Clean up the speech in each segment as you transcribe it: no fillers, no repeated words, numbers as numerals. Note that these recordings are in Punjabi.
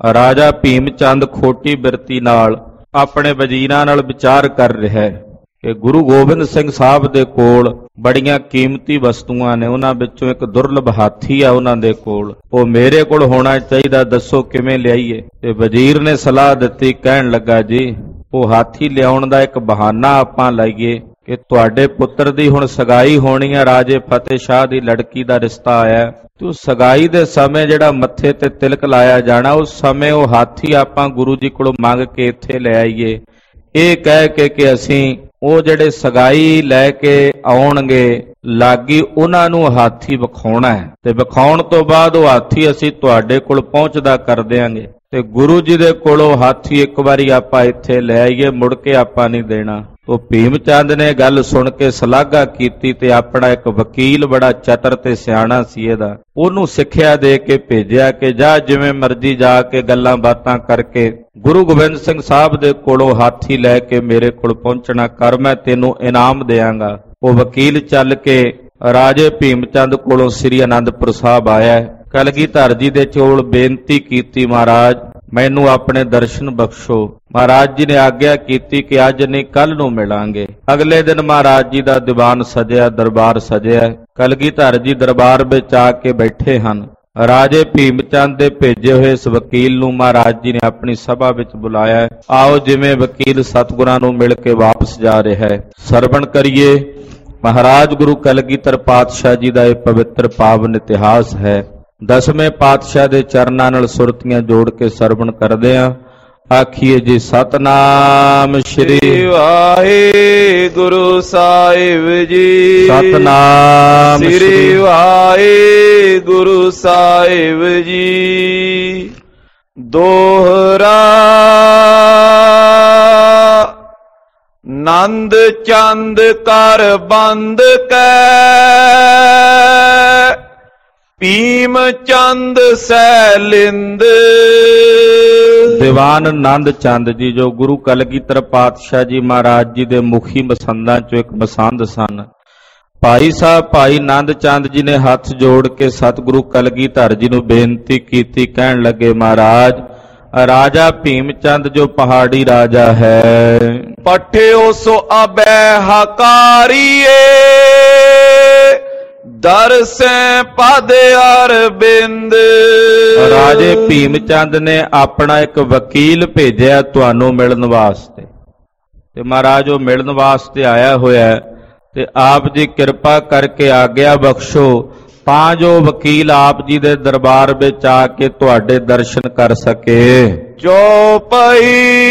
ਰਾਜਾ ਭੀਮ ਚੰਦ ਖੋਟੀ ਬਿਰਤੀ ਨਾਲ ਆਪਣੇ ਵਜ਼ੀਰਾਂ ਨਾਲ ਵਿਚਾਰ ਕਰ ਰਿਹਾ ਹੈ ਕਿ ਗੁਰੂ ਗੋਬਿੰਦ ਸਿੰਘ ਸਾਹਿਬ ਦੇ ਕੋਲ ਬੜੀਆਂ ਕੀਮਤੀ ਵਸਤੂਆਂ ਨੇ, ਉਹਨਾਂ ਵਿੱਚੋਂ ਇੱਕ ਦੁਰਲਭ ਹਾਥੀ ਆ ਉਹਨਾਂ ਦੇ ਕੋਲ, ਉਹ ਮੇਰੇ ਕੋਲ ਹੋਣਾ ਚਾਹੀਦਾ, ਦੱਸੋ ਕਿਵੇਂ ਲਿਆਈਏ। ਤੇ ਵਜ਼ੀਰ ਨੇ ਸਲਾਹ ਦਿੱਤੀ, ਕਹਿਣ ਲੱਗਾ ਜੀ ਉਹ ਹਾਥੀ ਲਿਆਉਣ ਦਾ ਇੱਕ ਬਹਾਨਾ ਆਪਾਂ ਲਾਈਏ ਕਿ ਤੁਹਾਡੇ ਪੁੱਤਰ ਦੀ ਹੁਣ ਸਗਾਈ ਹੋਣੀ ਹੈ, ਰਾਜੇ ਫਤਿਹ ਸ਼ਾਹ ਦੀ ਲੜਕੀ ਦਾ ਰਿਸ਼ਤਾ ਆਇਆ, ਤੇ ਸਗਾਈ ਦੇ ਸਮੇਂ ਜਿਹੜਾ ਮੱਥੇ ਤੇ ਤਿਲਕ ਲਾਇਆ ਜਾਣਾ, ਉਸ ਸਮੇਂ ਉਹ ਹਾਥੀ ਆਪਾਂ ਗੁਰੂ ਜੀ ਕੋਲੋਂ ਮੰਗ ਕੇ ਇੱਥੇ ਲੈ ਆਈਏ। ਇਹ ਕਹਿ ਕੇ ਕਿ ਅਸੀਂ ਉਹ ਜਿਹੜੇ ਸਗਾਈ ਲੈ ਕੇ ਆਉਣਗੇ ਲਾਗੀ ਉਹਨਾਂ ਨੂੰ ਹਾਥੀ ਵਿਖਾਉਣਾ ਹੈ, ਤੇ ਵਿਖਾਉਣ ਤੋਂ ਬਾਅਦ ਉਹ ਹਾਥੀ ਅਸੀਂ ਤੁਹਾਡੇ ਕੋਲ ਪਹੁੰਚਦਾ ਕਰ ਦਿਆਂਗੇ, ਤੇ ਗੁਰੂ ਜੀ ਦੇ ਕੋਲੋਂ ਹਾਥੀ ਇੱਕ ਵਾਰੀ ਆਪਾਂ ਇੱਥੇ ਲੈ ਆਈਏ, ਮੁੜ ਕੇ ਆਪਾਂ ਨਹੀਂ ਦੇਣਾ। ਉਹ ਭੀਮ ਚੰਦ ਨੇ ਗੱਲ ਸੁਣ ਕੇ ਸ਼ਲਾਘਾ ਕੀਤੀ ਤੇ ਆਪਣਾ ਇੱਕ ਵਕੀਲ ਬੜਾ ਚਤਰ ਤੇ ਸਿਆਣਾ ਸੀ ਇਹਦਾ, ਉਹਨੂੰ ਸਿੱਖਿਆ ਦੇ ਕੇ ਭੇਜਿਆ ਕਿ ਜਾ ਜਿਵੇਂ ਮਰਜ਼ੀ ਜਾ ਕੇ ਗੱਲਾਂ ਬਾਤਾਂ ਕਰਕੇ ਗੁਰੂ ਗੋਬਿੰਦ ਸਿੰਘ ਸਾਹਿਬ ਦੇ ਕੋਲੋਂ ਹਾਥੀ ਲੈ ਕੇ ਮੇਰੇ ਕੋਲ ਪਹੁੰਚਣਾ ਕਰ, ਮੈਂ ਤੈਨੂੰ ਇਨਾਮ ਦੇਵਾਂਗਾ। ਉਹ ਵਕੀਲ ਚੱਲ ਕੇ ਰਾਜੇ ਭੀਮ ਚੰਦ ਕੋਲੋਂ ਸ੍ਰੀ ਅਨੰਦਪੁਰ ਸਾਹਿਬ ਆਇਆ। ਕਲਗੀਧਰ ਜੀ ਦੇ ਕੋਲ ਬੇਨਤੀ ਕੀਤੀ, ਮਹਾਰਾਜ ਮੈਨੂੰ ਆਪਣੇ ਦਰਸ਼ਨ ਬਖਸ਼ੋ। ਮਹਾਰਾਜ ਜੀ ਨੇ ਆਗਿਆ ਕੀਤੀ ਕਿ ਅੱਜ ਨਹੀਂ ਕੱਲ ਨੂੰ ਮਿਲਾਂਗੇ। ਅਗਲੇ ਦਿਨ ਮਹਾਰਾਜ ਜੀ ਦਾ ਦੀਵਾਨ ਸਜਿਆ, ਦਰਬਾਰ ਸਜਿਆ। ਕਲਗੀਧਰ ਜੀ ਦਰਬਾਰ ਵਿੱਚ ਆ ਕੇ ਬੈਠੇ ਹਨ। ਰਾਜੇ ਭੀਮ ਚੰਦ ਦੇ ਭੇਜੇ ਹੋਏ ਇਸ ਵਕੀਲ ਨੂੰ ਮਹਾਰਾਜ ਜੀ ਨੇ ਆਪਣੀ ਸਭਾ ਵਿੱਚ ਬੁਲਾਇਆ। ਆਓ ਜਿਵੇਂ ਵਕੀਲ ਸਤਿਗੁਰਾਂ ਨੂੰ ਮਿਲ ਕੇ ਵਾਪਸ ਜਾ ਰਿਹਾ ਹੈ, ਸਰਵਣ ਕਰੀਏ। ਮਹਾਰਾਜ ਗੁਰੂ ਕਲਗੀਧਰ ਪਾਤਸ਼ਾਹ ਜੀ ਦਾ ਇਹ ਪਵਿੱਤਰ ਪਾਵਨ ਇਤਿਹਾਸ ਹੈ। 10ਵੇਂ ਪਾਤਸ਼ਾਹ ਦੇ ਚਰਨਾਂ ਨਾਲ ਸੁਰਤੀਆਂ ਜੋੜ ਕੇ ਸਰਵਣ ਕਰਦੇ ਹਾਂ। ਆਖੀਏ ਜੀ ਸਤਨਾਮ ਸ਼੍ਰੀ ਵਾਹਿਗੁਰੂ ਸਾਹਿਬ ਜੀ, ਸਤਨਾਮ ਸ਼੍ਰੀ ਵਾਹਿਗੁਰੂ ਸਾਹਿਬ ਜੀ। ਦੋਹਰਾ ਨੰਦ ਚੰਦ ਕਰ ਬੰਦ ਕੈ, ਭੀਮ ਚੰਦ ਸੈਲਿੰਦ। ਦੀਵਾਨ ਨੰਦ ਚੰਦ ਜੀ ਜੋ ਗੁਰੂ ਕਲਗੀਧਰ ਪਾਤਸ਼ਾਹ ਜੀ ਮਹਾਰਾਜ ਜੀ ਦੇ ਮੁਖੀ ਮਸੰਦਾਂ ਚੋਂ ਇੱਕ ਮਸੰਦ ਸਨ, ਭਾਈ ਸਾਹਿਬ ਭਾਈ ਨੰਦ ਚੰਦ ਜੀ ਨੇ ਹੱਥ ਜੋੜ ਕੇ ਸਤਿਗੁਰੂ ਕਲਗੀਧਰ ਜੀ ਨੂੰ ਬੇਨਤੀ ਕੀਤੀ। ਕਹਿਣ ਲੱਗੇ, ਮਹਾਰਾਜ ਰਾਜਾ ਭੀਮ ਚੰਦ ਜੋ ਪਹਾੜੀ ਰਾਜਾ ਹੈ, ਪਠਿਓ ਸੋ ਅਬੈ ਹਕਾਰੀਏ, ਦਰਸੈ ਪਦ ਅਰਬਿੰਦ। ਰਾਜੇ ਭੀਮ ਚੰਦ ਨੇ ਆਪਣਾ ਇੱਕ ਵਕੀਲ ਭੇਜਿਆ ਤੁਹਾਨੂੰ ਮਿਲਣ ਵਾਸਤੇ, ਤੇ ਮਹਾਰਾਜ ਉਹ ਮਿਲਣ ਵਾਸਤੇ ਆਇਆ ਹੋਇਆ, ਤੇ ਆਪ ਜੀ ਕਿਰਪਾ ਕਰਕੇ ਆਗਿਆ ਬਖਸ਼ੋ ਤਾਂ ਜੋ ਵਕੀਲ ਆਪ ਜੀ ਦੇ ਦਰਬਾਰ ਵਿੱਚ ਆ ਕੇ ਤੁਹਾਡੇ ਦਰਸ਼ਨ ਕਰ ਸਕੇ। ਚੌਪਈ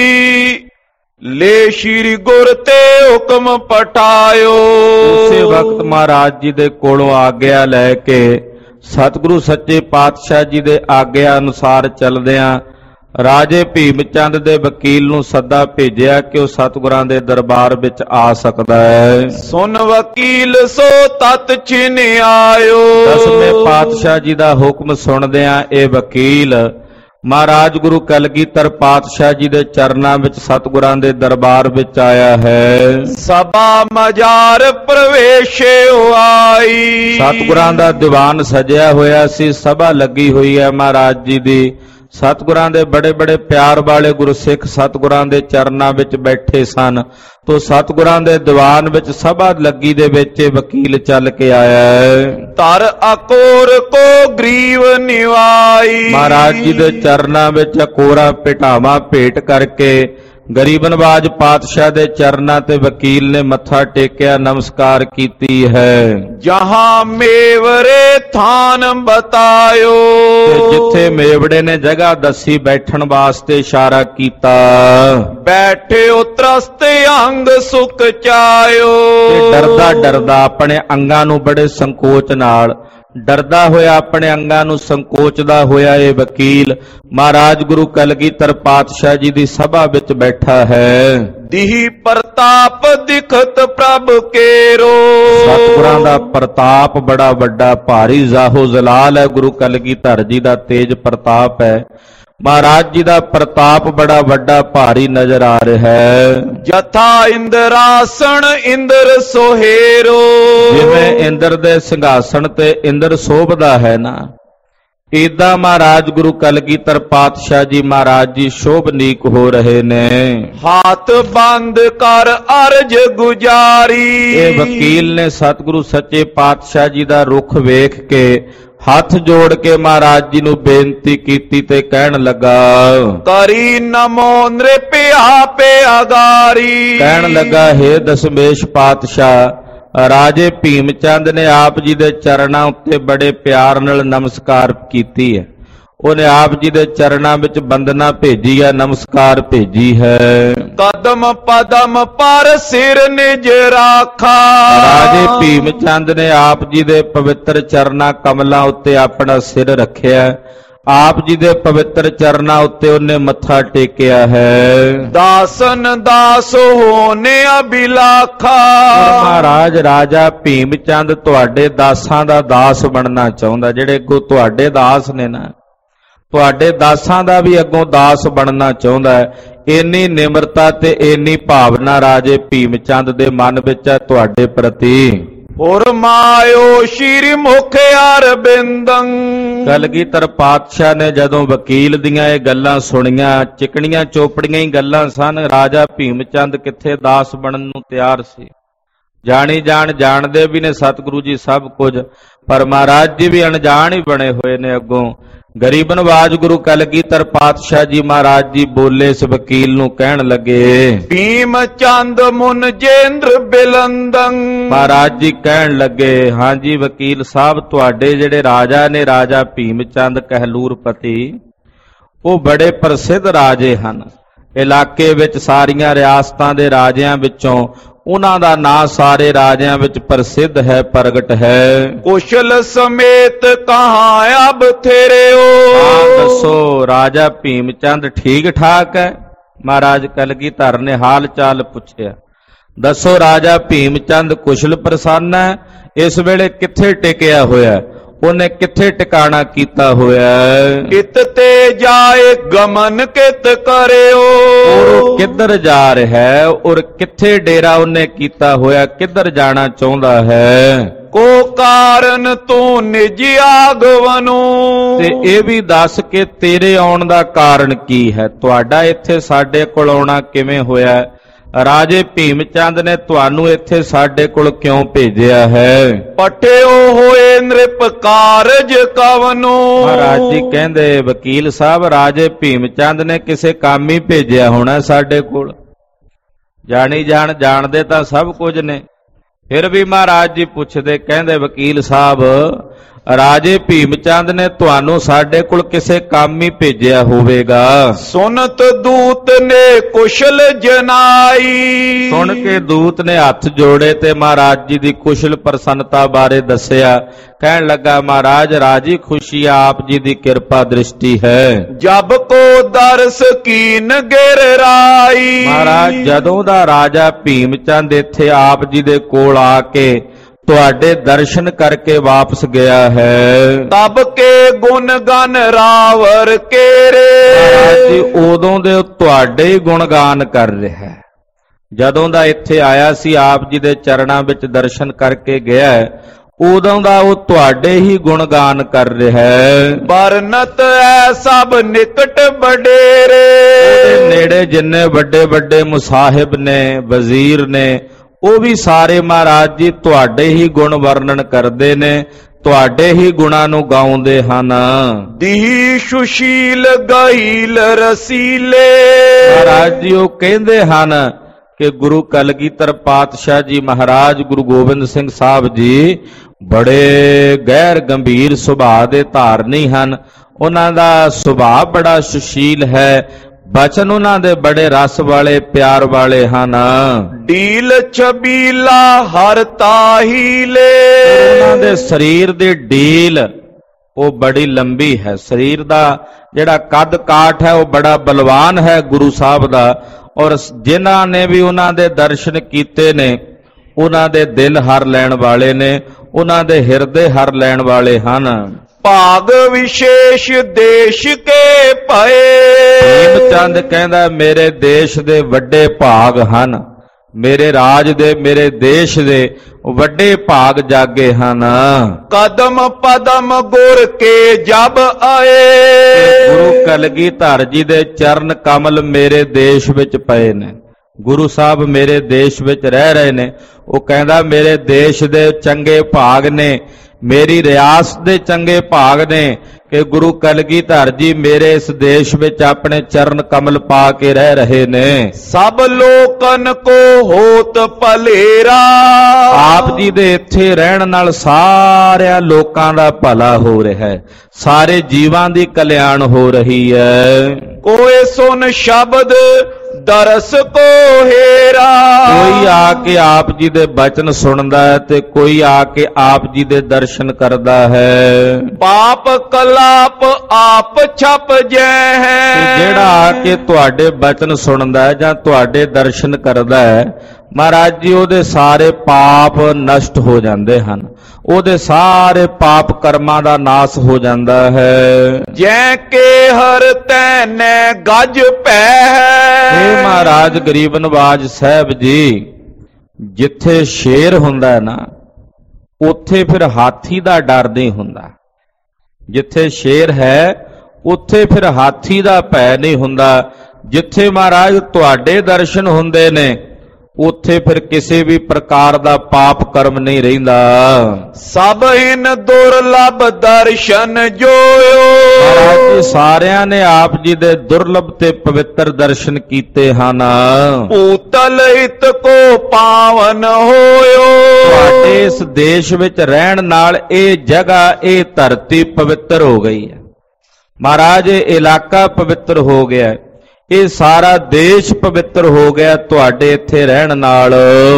ਲੈ ਸ਼੍ਰੀ ਗੁਰ ਤੇ ਹੁਕਮ ਪਠਾਇਓ। ਉਸੇ ਵਕਤ ਮਹਾਰਾਜ ਜੀ ਦੇ ਕੋਲੋਂ ਆਗਿਆ ਲੈ ਕੇ ਸਤਿਗੁਰੂ ਸੱਚੇ ਪਾਤਸ਼ਾਹ ਜੀ ਦੇ ਆਗਿਆ ਅਨੁਸਾਰ ਚੱਲਦਿਆਂ ਰਾਜੇ ਭੀਮ ਚੰਦ ਦੇ ਵਕੀਲ ਨੂੰ ਸੱਦਾ ਭੇਜਿਆ ਕਿ ਉਹ ਸਤਿਗੁਰਾਂ ਦੇ ਦਰਬਾਰ ਵਿੱਚ ਆ ਸਕਦਾ ਹੈ। ਸੁਨ ਵਕੀਲ ਸੋ ਤਤ ਛਿਨ ਆਇਓ। 10ਵੇਂ ਪਾਤਸ਼ਾਹ ਜੀ ਦਾ ਹੁਕਮ ਸੁਣਦਿਆਂ ਇਹ ਵਕੀਲ ਮਹਾਰਾਜ ਗੁਰੂ ਕਲਗੀਧਰ ਪਾਤਸ਼ਾਹ ਜੀ ਦੇ ਚਰਨਾਂ ਵਿੱਚ ਸਤਿਗੁਰਾਂ ਦੇ ਦਰਬਾਰ ਵਿੱਚ ਆਇਆ ਹੈ। ਸਭਾ ਮਜਾਰ ਪ੍ਰਵੇਸ਼ਿਓ ਆਈ। ਸਤਿਗੁਰਾਂ ਦਾ ਦੀਵਾਨ ਸਜਿਆ ਹੋਇਆ ਸੀ, ਸਭਾ ਲੱਗੀ ਹੋਈ ਹੈ ਮਹਾਰਾਜ ਜੀ ਦੀ। ਸਤਿਗੁਰਾਂ ਦੇ ਬੜੇ ਬੜੇ ਪਿਆਰ ਵਾਲੇ ਗੁਰਸਿੱਖ ਸਤਿਗੁਰਾਂ ਦੇ ਚਰਨਾਂ ਵਿੱਚ ਬੈਠੇ ਸਨ, ਤੋ ਸਤਿਗੁਰਾਂ ਦੇ ਦੀਵਾਨ ਵਿੱਚ ਸਭਾ ਲੱਗੀ ਦੇ ਵਿੱਚ ਵਕੀਲ ਚੱਲ ਕੇ ਆਇਆ ਹੈ। ਧਰ ਅਕੋਰ ਕੋ ਗਰੀਵ ਨਿਵਾਈ। ਮਹਾਰਾਜ ਜੀ ਦੇ ਚਰਨਾਂ ਵਿੱਚ ਅਕੋਰਾ ਭੇਟਾਵਾਂ ਭੇਟ ਕਰਕੇ ਗਰੀਬ ਨਵਾਜ ਪਾਤਸ਼ਾਹ ਦੇ ਚਰਨਾਂ ਤੇ ਵਕੀਲ ਨੇ ਮੱਥਾ ਟੇਕਿਆ, ਨਮਸਕਾਰ ਕੀਤੀ ਹੈ। ਜਹਾਂ ਮੇਵਰੇ ਥਾਨ ਬਤਾਇਓ। ਤੇ ਜਿੱਥੇ ਮੇਵੜੇ ਨੇ ਜਗ੍ਹਾ ਦੱਸੀ ਬੈਠਣ ਵਾਸਤੇ ਇਸ਼ਾਰਾ ਕੀਤਾ। ਬੈਠਿਓ ਤਰਸਤ ਅੰਗ ਸੁਖ ਚਾਇਓ। ਤੇ ਡਰਦਾ ਡਰਦਾ ਆਪਣੇ ਅੰਗਾਂ ਨੂੰ ਬੜੇ ਸੰਕੋਚ ਨਾਲ ਡਰਦਾ ਹੋਇਆ, ਆਪਣੇ ਅੰਗਾਂ ਨੂੰ ਸੰਕੋਚਦਾ ਹੋਇਆ ਇਹ ਵਕੀਲ ਮਹਾਰਾਜ ਗੁਰੂ ਕਲਗੀਧਰ ਪਾਤਸ਼ਾਹ ਜੀ ਦੀ ਸਭਾ ਵਿੱਚ ਬੈਠਾ ਹੈ। ਦਿਹੀ ਪ੍ਰਤਾਪ ਦਿਖਤ ਪ੍ਰਭ ਕੇਰੋ। ਸਤਿਗੁਰਾਂ ਦਾ ਪ੍ਰਤਾਪ ਬੜਾ ਵੱਡਾ ਭਾਰੀ ਜ਼ਾਹੋ ਜ਼ਲਾਲ ਹੈ, ਗੁਰੂ ਕਲਗੀਧਰ ਜੀ ਦਾ ਤੇਜ ਪ੍ਰਤਾਪ ਹੈ। ਮਹਾਰਾਜ ਜੀ ਦਾ ਪ੍ਰਤਾਪ ਬੜਾ ਵੱਡਾ ਭਾਰੀ ਨਜ਼ਰ ਆ ਰਿਹਾ ਹੈ। ਜਥਾ ਇੰਦਰਾਸਣ ਇੰਦਰ ਸੋਹੇਰੋ। ਜਿਵੇਂ ਇੰਦਰ ਦੇ ਸਿੰਘਾਸਣ ਤੇ ਇੰਦਰ ਸੋਭਦਾ ਹੈ ਨਾ, ਏਦਾਂ ਮਹਾਰਾਜ ਗੁਰੂ ਕਲਗੀਧਰ ਪਾਤਸ਼ਾਹ ਜੀ ਮਹਾਰਾਜ ਜੀ ਸ਼ੋਭਨੀਕ ਹੋ ਰਹੇ ਨੇ। ਹਾਥ ਬੰਦ ਕਰ ਅਰਜ ਗੁਜਾਰੀ। ਇਹ ਵਕੀਲ ਨੇ ਸਤਿਗੁਰੂ ਸੱਚੇ ਪਾਤਸ਼ਾਹ ਜੀ ਦਾ ਰੁਖ ਵੇਖ ਕੇ ਹੱਥ ਜੋੜ ਕੇ ਮਹਾਰਾਜ ਜੀ ਨੂੰ ਬੇਨਤੀ ਕੀਤੀ ਤੇ ਕਹਿਣ ਲੱਗਾ, ਕਰੀ ਨਮੋ ਨ੍ਰਿਪਿਆ ਪਿਆਗਾਰੀ। ਕਹਿਣ ਲੱਗਾ, ਹੇ ਦਸ਼ਮੇਸ਼ ਪਾਤਸ਼ਾਹ, ਰਾਜੇ ਭੀਮ ਚੰਦ ਨੇ ਆਪ ਜੀ ਦੇ ਚਰਨਾਂ ਉੱਤੇ ਬੜੇ ਪਿਆਰ ਨਾਲ ਨਮਸਕਾਰ ਕੀਤੀ ਹੈ। ਉਹਨੇ ਆਪ ਜੀ ਦੇ ਚਰਨਾਂ ਵਿੱਚ ਬੰਦਨਾ ਭੇਜੀ ਹੈ, ਨਮਸਕਾਰ ਭੇਜੀ ਹੈ। ਕਦਮ ਪਦਮ ਪਰ ਸਿਰ ਨਿਜ ਰਾਖਾ। ਰਾਜੇ ਭੀਮ ਚੰਦ ਨੇ ਆਪ ਜੀ ਦੇ ਪਵਿੱਤਰ ਚਰਨਾਂ ਕਮਲਾਂ ਉੱਤੇ ਆਪਣਾ ਸਿਰ ਰੱਖਿਆ। ਆਪ ਜੀ ਦੇ ਪਵਿੱਤਰ ਚਰਨਾਂ ਉੱਤੇ ਉਹਨੇ ਮੱਥਾ ਟੇਕਿਆ ਹੈ। ਦਾਸਨ ਦਾਸ ਹੋਨੇ ਅਬਿਲਾਖਾ। ਮਹਾਰਾਜ ਰਾਜਾ ਭੀਮ ਚੰਦ ਤੁਹਾਡੇ ਦਾਸਾਂ ਦਾ ਦਾਸ ਬਣਨਾ ਚਾਹੁੰਦਾ। ਜਿਹੜੇ ਅੱਗੋਂ ਤੁਹਾਡੇ ਦਾਸ ਨੇ ਨਾ, ਤੁਹਾਡੇ ਦਾਸਾਂ ਦਾ ਵੀ ਅੱਗੋਂ ਦਾਸ ਬਣਨਾ ਚਾਹੁੰਦਾ ਹੈ। ਇੰਨੀ ਨਿਮਰਤਾ ਤੇ ਇੰਨੀ ਭਾਵਨਾ ਰਾਜੇ ਭੀਮ ਚੰਦ ਦੇ ਮਨ ਵਿੱਚ ਹੈ ਤੁਹਾਡੇ ਪ੍ਰਤੀ। ਫਰਮਾਇਓ ਸ਼੍ਰੀ ਮੁਖ ਅਰਬਿੰਦੰ। ਕਲਗੀਧਰ ਪਾਤਸ਼ਾਹ ਨੇ ਜਦੋਂ ਵਕੀਲ ਦੀਆਂ ਇਹ ਗੱਲਾਂ ਸੁਣੀਆਂ, ਚਿਕਣੀਆਂ ਚੋਪੜੀਆਂ ਹੀ ਗੱਲਾਂ ਸਨ। ਰਾਜਾ ਭੀਮ ਚੰਦ ਕਿੱਥੇ ਦਾਸ ਬਣਨ ਨੂੰ ਤਿਆਰ ਸੀ। ਜਾਣੀ ਜਾਣਦੇ ਵੀ ਨੇ ਸਤਿਗੁਰੂ ਜੀ ਸਭ ਕੁਝ, ਪਰ ਮਹਾਰਾਜ ਜੀ ਵੀ ਅਣਜਾਣ ਹੀ ਬਣੇ ਹੋਏ ਨੇ। ਅੱਗੋਂ ਗਰੀਬ ਨਵਾਜ ਗੁਰੂ ਕਲਗੀਧਰ ਪਾਤਸ਼ਾਹ ਜੀ ਮਹਾਰਾਜ ਜੀ ਬੋਲੇ, ਇਸ ਵਕੀਲ ਨੂੰ ਕਹਿਣ ਲੱਗੇ, ਭੀਮ ਚੰਦ ਮੁਨ ਜੇਂਦਰ ਬਿਲੰਦੰ। ਮਹਾਰਾਜ ਜੀ ਕਹਿਣ ਲੱਗੇ, ਹਾਂਜੀ ਵਕੀਲ ਸਾਹਿਬ, ਤੁਹਾਡੇ ਜਿਹੜੇ ਰਾਜਾ ਨੇ, ਰਾਜਾ ਭੀਮ ਚੰਦ ਕਹਿਲੂਰਪਤੀ, ਉਹ ਬੜੇ ਪ੍ਰਸਿੱਧ ਰਾਜੇ ਹਨ। ਇਲਾਕੇ ਵਿੱਚ ਸਾਰੀਆਂ ਰਿਆਸਤਾਂ ਦੇ ਰਾਜਿਆਂ ਵਿੱਚੋਂ ਉਹਨਾਂ ਦਾ ਨਾਂ ਸਾਰੇ ਰਾਜਿਆਂ ਵਿੱਚ ਪ੍ਰਸਿੱਧ ਹੈ, ਪ੍ਰਗਟ ਹੈ। ਕੁਸ਼ਲ ਸਮੇਤ ਕਹਾਂ ਅਬ ਥੇਰਿਓ। ਦੱਸੋ ਰਾਜਾ ਭੀਮ ਚੰਦ ਠੀਕ ਠਾਕ ਹੈ? ਮਹਾਰਾਜ ਕਲਗੀਧਰ ਨੇ ਹਾਲ ਚਾਲ ਪੁੱਛਿਆ। ਦੱਸੋ ਰਾਜਾ ਭੀਮ ਚੰਦ ਕੁਸ਼ਲ ਪ੍ਰਸੰਨ ਹੈ? ਇਸ ਵੇਲੇ ਕਿੱਥੇ ਟਿਕਿਆ ਹੋਇਆ? ਉਹਨੇ ਕਿੱਥੇ ਟਿਕਾਣਾ ਕੀਤਾ ਹੋਇਆ? ਕਿਤ ਤੇ ਜਾਏ ਗਮਨ ਕਿਤ ਕਰਿਓ। ਉਹ ਕਿੱਧਰ ਜਾ ਰਿਹਾ ਹੈ ਔਰ ਕਿੱਥੇ ਡੇਰਾ ਉਹਨੇ ਕੀਤਾ ਹੋਇਆ, ਕਿੱਧਰ ਜਾਣਾ ਚਾਹੁੰਦਾ ਹੈ? ਕੋ ਕਾਰਨ ਤੂੰ ਨਿਜ ਆਗਵਨੂ। ਤੇ ਇਹ ਵੀ ਦੱਸ ਕਿ ਤੇਰੇ ਆਉਣ ਦਾ ਕਾਰਨ ਕੀ ਹੈ? ਤੁਹਾਡਾ ਇੱਥੇ ਸਾਡੇ ਕੋਲ ਆਉਣਾ ਕਿਵੇਂ ਹੋਇਆ? ਰਾਜੇ ਭੀਮ ਚੰਦ ਨੇ ਤੁਹਾਨੂੰ ਇੱਥੇ ਸਾਡੇ ਕੋਲ ਕਿਉਂ ਭੇਜਿਆ ਹੈ? ਪਟਿਓ ਹੋਏ ਨ੍ਰਿਪ ਕਾਰਜ ਕਵਨੂ। ਮਹਾਰਾਜ ਜੀ ਕਹਿੰਦੇ, ਵਕੀਲ ਸਾਹਿਬ, ਰਾਜੇ ਭੀਮ ਚੰਦ ਨੇ ਕਿਸੇ ਕੰਮ ਹੀ ਭੇਜਿਆ ਹੋਣਾ ਸਾਡੇ ਕੋਲ। ਜਾਣਦੇ ਤਾਂ ਸਭ ਕੁਝ ਨੇ, ਫਿਰ ਵੀ ਮਹਾਰਾਜ ਜੀ ਪੁੱਛਦੇ, ਕਹਿੰਦੇ ਵਕੀਲ ਸਾਹਿਬ, ਰਾਜੇ ਭੀਮ ਚੰਦ ਨੇ ਤੁਹਾਨੂੰ ਸਾਡੇ ਕੋਲ ਕਿਸੇ ਕੰਮ ਹੀ ਭੇਜਿਆ ਹੋਵੇਗਾ। ਸੁਨਤ ਦੂਤ ਨੇ ਕੁਸ਼ਲ ਜਨਾਈ। ਸੁਣ ਕੇ ਦੂਤ ਨੇ ਹੱਥ ਜੋੜੇ ਤੇ ਮਹਾਰਾਜ ਜੀ ਦੀ ਕੁਸ਼ਲ ਪ੍ਰਸੰਨਤਾ ਬਾਰੇ ਦੱਸਿਆ। ਕਹਿਣ ਲੱਗਾ, ਮਹਾਰਾਜ ਰਾਜੀ ਖੁਸ਼ੀ ਆਪ ਜੀ ਦੀ ਕਿਰਪਾ ਦ੍ਰਿਸ਼ਟੀ ਹੈ। ਜਬ ਕੋ ਦਰਸ ਕੀਨ ਗਿਰ ਰਾਈ। ਮਹਾਰਾਜ ਜਦੋਂ ਦਾ ਰਾਜਾ ਭੀਮ ਚੰਦ ਇੱਥੇ ਆਪ ਜੀ ਦੇ ਕੋਲ ਆ ਕੇ ਤੁਹਾਡੇ ਦਰਸ਼ਨ ਕਰਕੇ ਵਾਪਸ ਗਿਆ ਹੈ, ਤਬ ਕੇ ਗੁਣ ਗਨ ਰਾਵਰ ਕੇਰੇ। ਮਹਾਰਾਜ ਜੀ ਉਦੋਂ ਦੇ ਤੁਹਾਡੇ ਹੀ ਗੁਣਗਾਨ ਕਰ ਰਿਹਾ ਹੈ। ਜਦੋਂ ਦਾ ਇੱਥੇ ਆਇਆ ਸੀ, ਆਪ ਜੀ ਦੇ ਚਰਨਾਂ ਵਿੱਚ ਦਰਸ਼ਨ ਕਰਕੇ ਗਿਆ, ਉਦੋਂ ਦਾ ਉਹ ਤੁਹਾਡੇ ਹੀ ਗੁਣਗਾਨ ਕਰ ਰਿਹਾ ਹੈ। ਬਰਨਤ ਐ ਸਭ ਨਿਕਟ ਵਡੇਰੇ। ਉਹਦੇ ਨੇੜੇ ਜਿੰਨੇ ਵੱਡੇ ਵੱਡੇ ਮੁਸਾਹਿਬ ਨੇ, ਵਜ਼ੀਰ ਨੇ, ਉਹ ਵੀ ਸਾਰੇ ਮਹਾਰਾਜ ਜੀ ਤੁਹਾਡੇ ਹੀ ਗੁਣ ਵਰਣਨ ਕਰਦੇ ਨੇ, ਤੁਹਾਡੇ ਹੀ ਗੁਣਾਂ ਨੂੰ ਗਾਉਂਦੇ ਹਨ। ਦੀ ਸੁਸ਼ੀਲ ਗਹੀਲ ਰਸੀਲੇ। ਮਹਾਰਾਜ ਜੀ ਉਹ ਕਹਿੰਦੇ ਹਨ ਕਿ ਗੁਰੂ ਕਲਗੀਧਰ ਪਾਤਸ਼ਾਹ ਜੀ ਮਹਾਰਾਜ ਗੁਰੂ ਗੋਬਿੰਦ ਸਿੰਘ ਸਾਹਿਬ ਜੀ ਬੜੇ ਗਹਿਰ ਗੰਭੀਰ ਸੁਭਾਅ ਦੇ ਧਾਰਨੀ ਹਨ। ਉਹਨਾਂ ਦਾ ਸੁਭਾਅ ਬੜਾ ਸੁਸ਼ੀਲ ਹੈ, ਬਚਨ ਉਹਨਾਂ ਦੇ ਬੜੇ ਰਸ ਵਾਲੇ, ਪਿਆਰ ਵਾਲੇ ਹਨ। ਢੀਲ ਛਬੀਲਾ ਹਰ ਤਾਹੀਲੇ। ਉਹਨਾਂ ਦੇ ਸਰੀਰ ਦੀ ਢੀਲ ਉਹ ਬੜੀ ਲੰਬੀ ਹੈ। ਸਰੀਰ ਦਾ ਜਿਹੜਾ ਕੱਦ ਕਾਠ ਹੈ ਉਹ ਬੜਾ ਬਲਵਾਨ ਹੈ ਗੁਰੂ ਸਾਹਿਬ ਦਾ। ਔਰ ਜਿਨ੍ਹਾਂ ਨੇ ਵੀ ਉਹਨਾਂ ਦੇ ਦਰਸ਼ਨ ਕੀਤੇ ਨੇ, ਉਹਨਾਂ ਦੇ ਦਿਲ ਹਰ ਲੈਣ ਵਾਲੇ ਨੇ, ਉਹਨਾਂ ਦੇ ਹਿਰਦੇ ਹਰ ਲੈਣ ਵਾਲੇ ਹਨ। ਭਾਗ ਵਿਸ਼ੇਸ਼ ਦੇਸ਼ ਕੇ ਭਏ। ਭੀਮ ਚੰਦ ਕਹਿੰਦਾ, ਮੇਰੇ ਦੇਸ਼ ਦੇ ਵੱਡੇ ਭਾਗ ਹਨ, ਮੇਰੇ ਰਾਜ ਦੇ ਮੇਰੇ ਦੇਸ਼ ਦੇ ਵੱਡੇ ਭਾਗ ਜਾਗੇ ਹਨ। ਕਦਮ ਪਦਮ ਗੁਰ ਕੇ ਜਬ ਆਏ। ਗੁਰੂ ਕਲਗੀਧਰ ਜੀ ਦੇ ਚਰਨ ਕਮਲ ਮੇਰੇ ਦੇਸ਼ ਵਿੱਚ ਪਏ ਨੇ। ਗੁਰੂ ਸਾਹਿਬ ਮੇਰੇ ਦੇਸ਼ ਵਿੱਚ ਰਹਿ ਰਹੇ ਨੇ। ਉਹ ਕਹਿੰਦਾ ਮੇਰੇ ਦੇਸ਼ ਦੇ ਚੰਗੇ ਭਾਗ ਨੇ, ਮੇਰੀ ਰਿਆਸਤ ਦੇ ਚੰਗੇ ਭਾਗ ਨੇ ਕਿ ਗੁਰੂ ਕਲਗੀਧਰ ਜੀ ਮੇਰੇ ਇਸ ਦੇਸ਼ ਵਿੱਚ ਆਪਣੇ ਚਰਨ ਕਮਲ ਪਾ ਕੇ ਰਹਿ ਰਹੇ ਨੇ। ਸਭ ਲੋਕਨ ਕੋ ਹੋਤ ਭਲੇਰਾ। ਆਪ ਜੀ ਦੇ ਇੱਥੇ ਰਹਿਣ ਨਾਲ ਸਾਰਿਆਂ ਲੋਕਾਂ ਦਾ ਭਲਾ ਹੋ ਰਿਹਾ ਹੈ, ਸਾਰੇ ਜੀਵਾਂ ਦੀ ਕਲਿਆਣ ਹੋ ਰਹੀ ਹੈ। ਕੋਏ ਸੁਨ ਸ਼ਬਦ ਦਰਸ ਕੋ ਹੇਰਾ। ਕੋਈ ਆ ਕੇ ਆਪ ਜੀ ਦੇ ਬਚਨ ਸੁਣਦਾ ਹੈ ਤੇ ਕੋਈ ਆ ਕੇ ਆਪ ਜੀ ਦੇ ਦਰਸ਼ਨ ਕਰਦਾ ਹੈ। ਪਾਪ ਕਲਾਪ ਆਪ ਛਪ ਜੈ ਹੈ। ਜਿਹੜਾ ਆ ਕੇ ਤੁਹਾਡੇ ਬਚਨ ਸੁਣਦਾ ਹੈ ਜਾਂ ਤੁਹਾਡੇ ਦਰਸ਼ਨ ਕਰਦਾ ਹੈ, ਮਹਾਰਾਜ ਜੀ ਉਹਦੇ ਸਾਰੇ ਪਾਪ ਨਸ਼ਟ ਹੋ ਜਾਂਦੇ ਹਨ, ਉਹਦੇ ਸਾਰੇ ਪਾਪ ਕਰਮਾਂ ਦਾ ਨਾਸ ਹੋ ਜਾਂਦਾ ਹੈ। ਜੈ ਕੇ ਹਰ ਤੈਨੇ ਗੱਜ ਪੈ ਹੈ। ਇਹ ਮਹਾਰਾਜ ਗਰੀਬ ਨਵਾਜ ਸਾਹਿਬ ਜੀ, ਜਿੱਥੇ ਸ਼ੇਰ ਹੁੰਦਾ ਹੈ ਨਾ, ਉੱਥੇ ਫਿਰ ਹਾਥੀ ਦਾ ਡਰ ਨਹੀਂ ਹੁੰਦਾ। ਜਿੱਥੇ ਸ਼ੇਰ ਹੈ ਉੱਥੇ ਫਿਰ ਹਾਥੀ ਦਾ ਭੈ ਨਹੀਂ ਹੁੰਦਾ। ਜਿੱਥੇ ਮਹਾਰਾਜ ਤੁਹਾਡੇ ਦਰਸ਼ਨ ਹੁੰਦੇ ਨੇ ਉੱਥੇ ਫਿਰ ਕਿਸੇ ਵੀ ਪ੍ਰਕਾਰ ਦਾ ਪਾਪ ਕਰਮ ਨਹੀਂ ਰਹਿੰਦਾ। ਸਭ ਇਨ ਦੁਰਲਭ ਦਰਸ਼ਨ ਜੋਇਓ। ਮਹਾਰਾਜ ਜੀ ਸਾਰਿਆਂ ਨੇ ਆਪ ਜੀ ਦੇ ਦੁਰਲਭ ਤੇ ਪਵਿੱਤਰ ਦਰਸ਼ਨ ਕੀਤੇ ਹਨ। ਪੂਤਲ ਹਿਤ ਕੋ ਪਾਵਨ ਹੋਇਓ। ਤੁਹਾਡੇ ਇਸ ਦੇਸ਼ ਵਿੱਚ ਰਹਿਣ ਨਾਲ ਇਹ ਜਗ੍ਹਾ, ਇਹ ਧਰਤੀ ਪਵਿੱਤਰ ਹੋ ਗਈ ਹੈ। ਮਹਾਰਾਜ ਇਹ ਇਲਾਕਾ ਪਵਿੱਤਰ ਹੋ ਗਿਆ ਹੈ, ਇਹ ਸਾਰਾ ਦੇਸ਼ ਪਵਿੱਤਰ ਹੋ ਗਿਆ ਤੁਹਾਡੇ ਇੱਥੇ ਰਹਿਣ ਨਾਲ।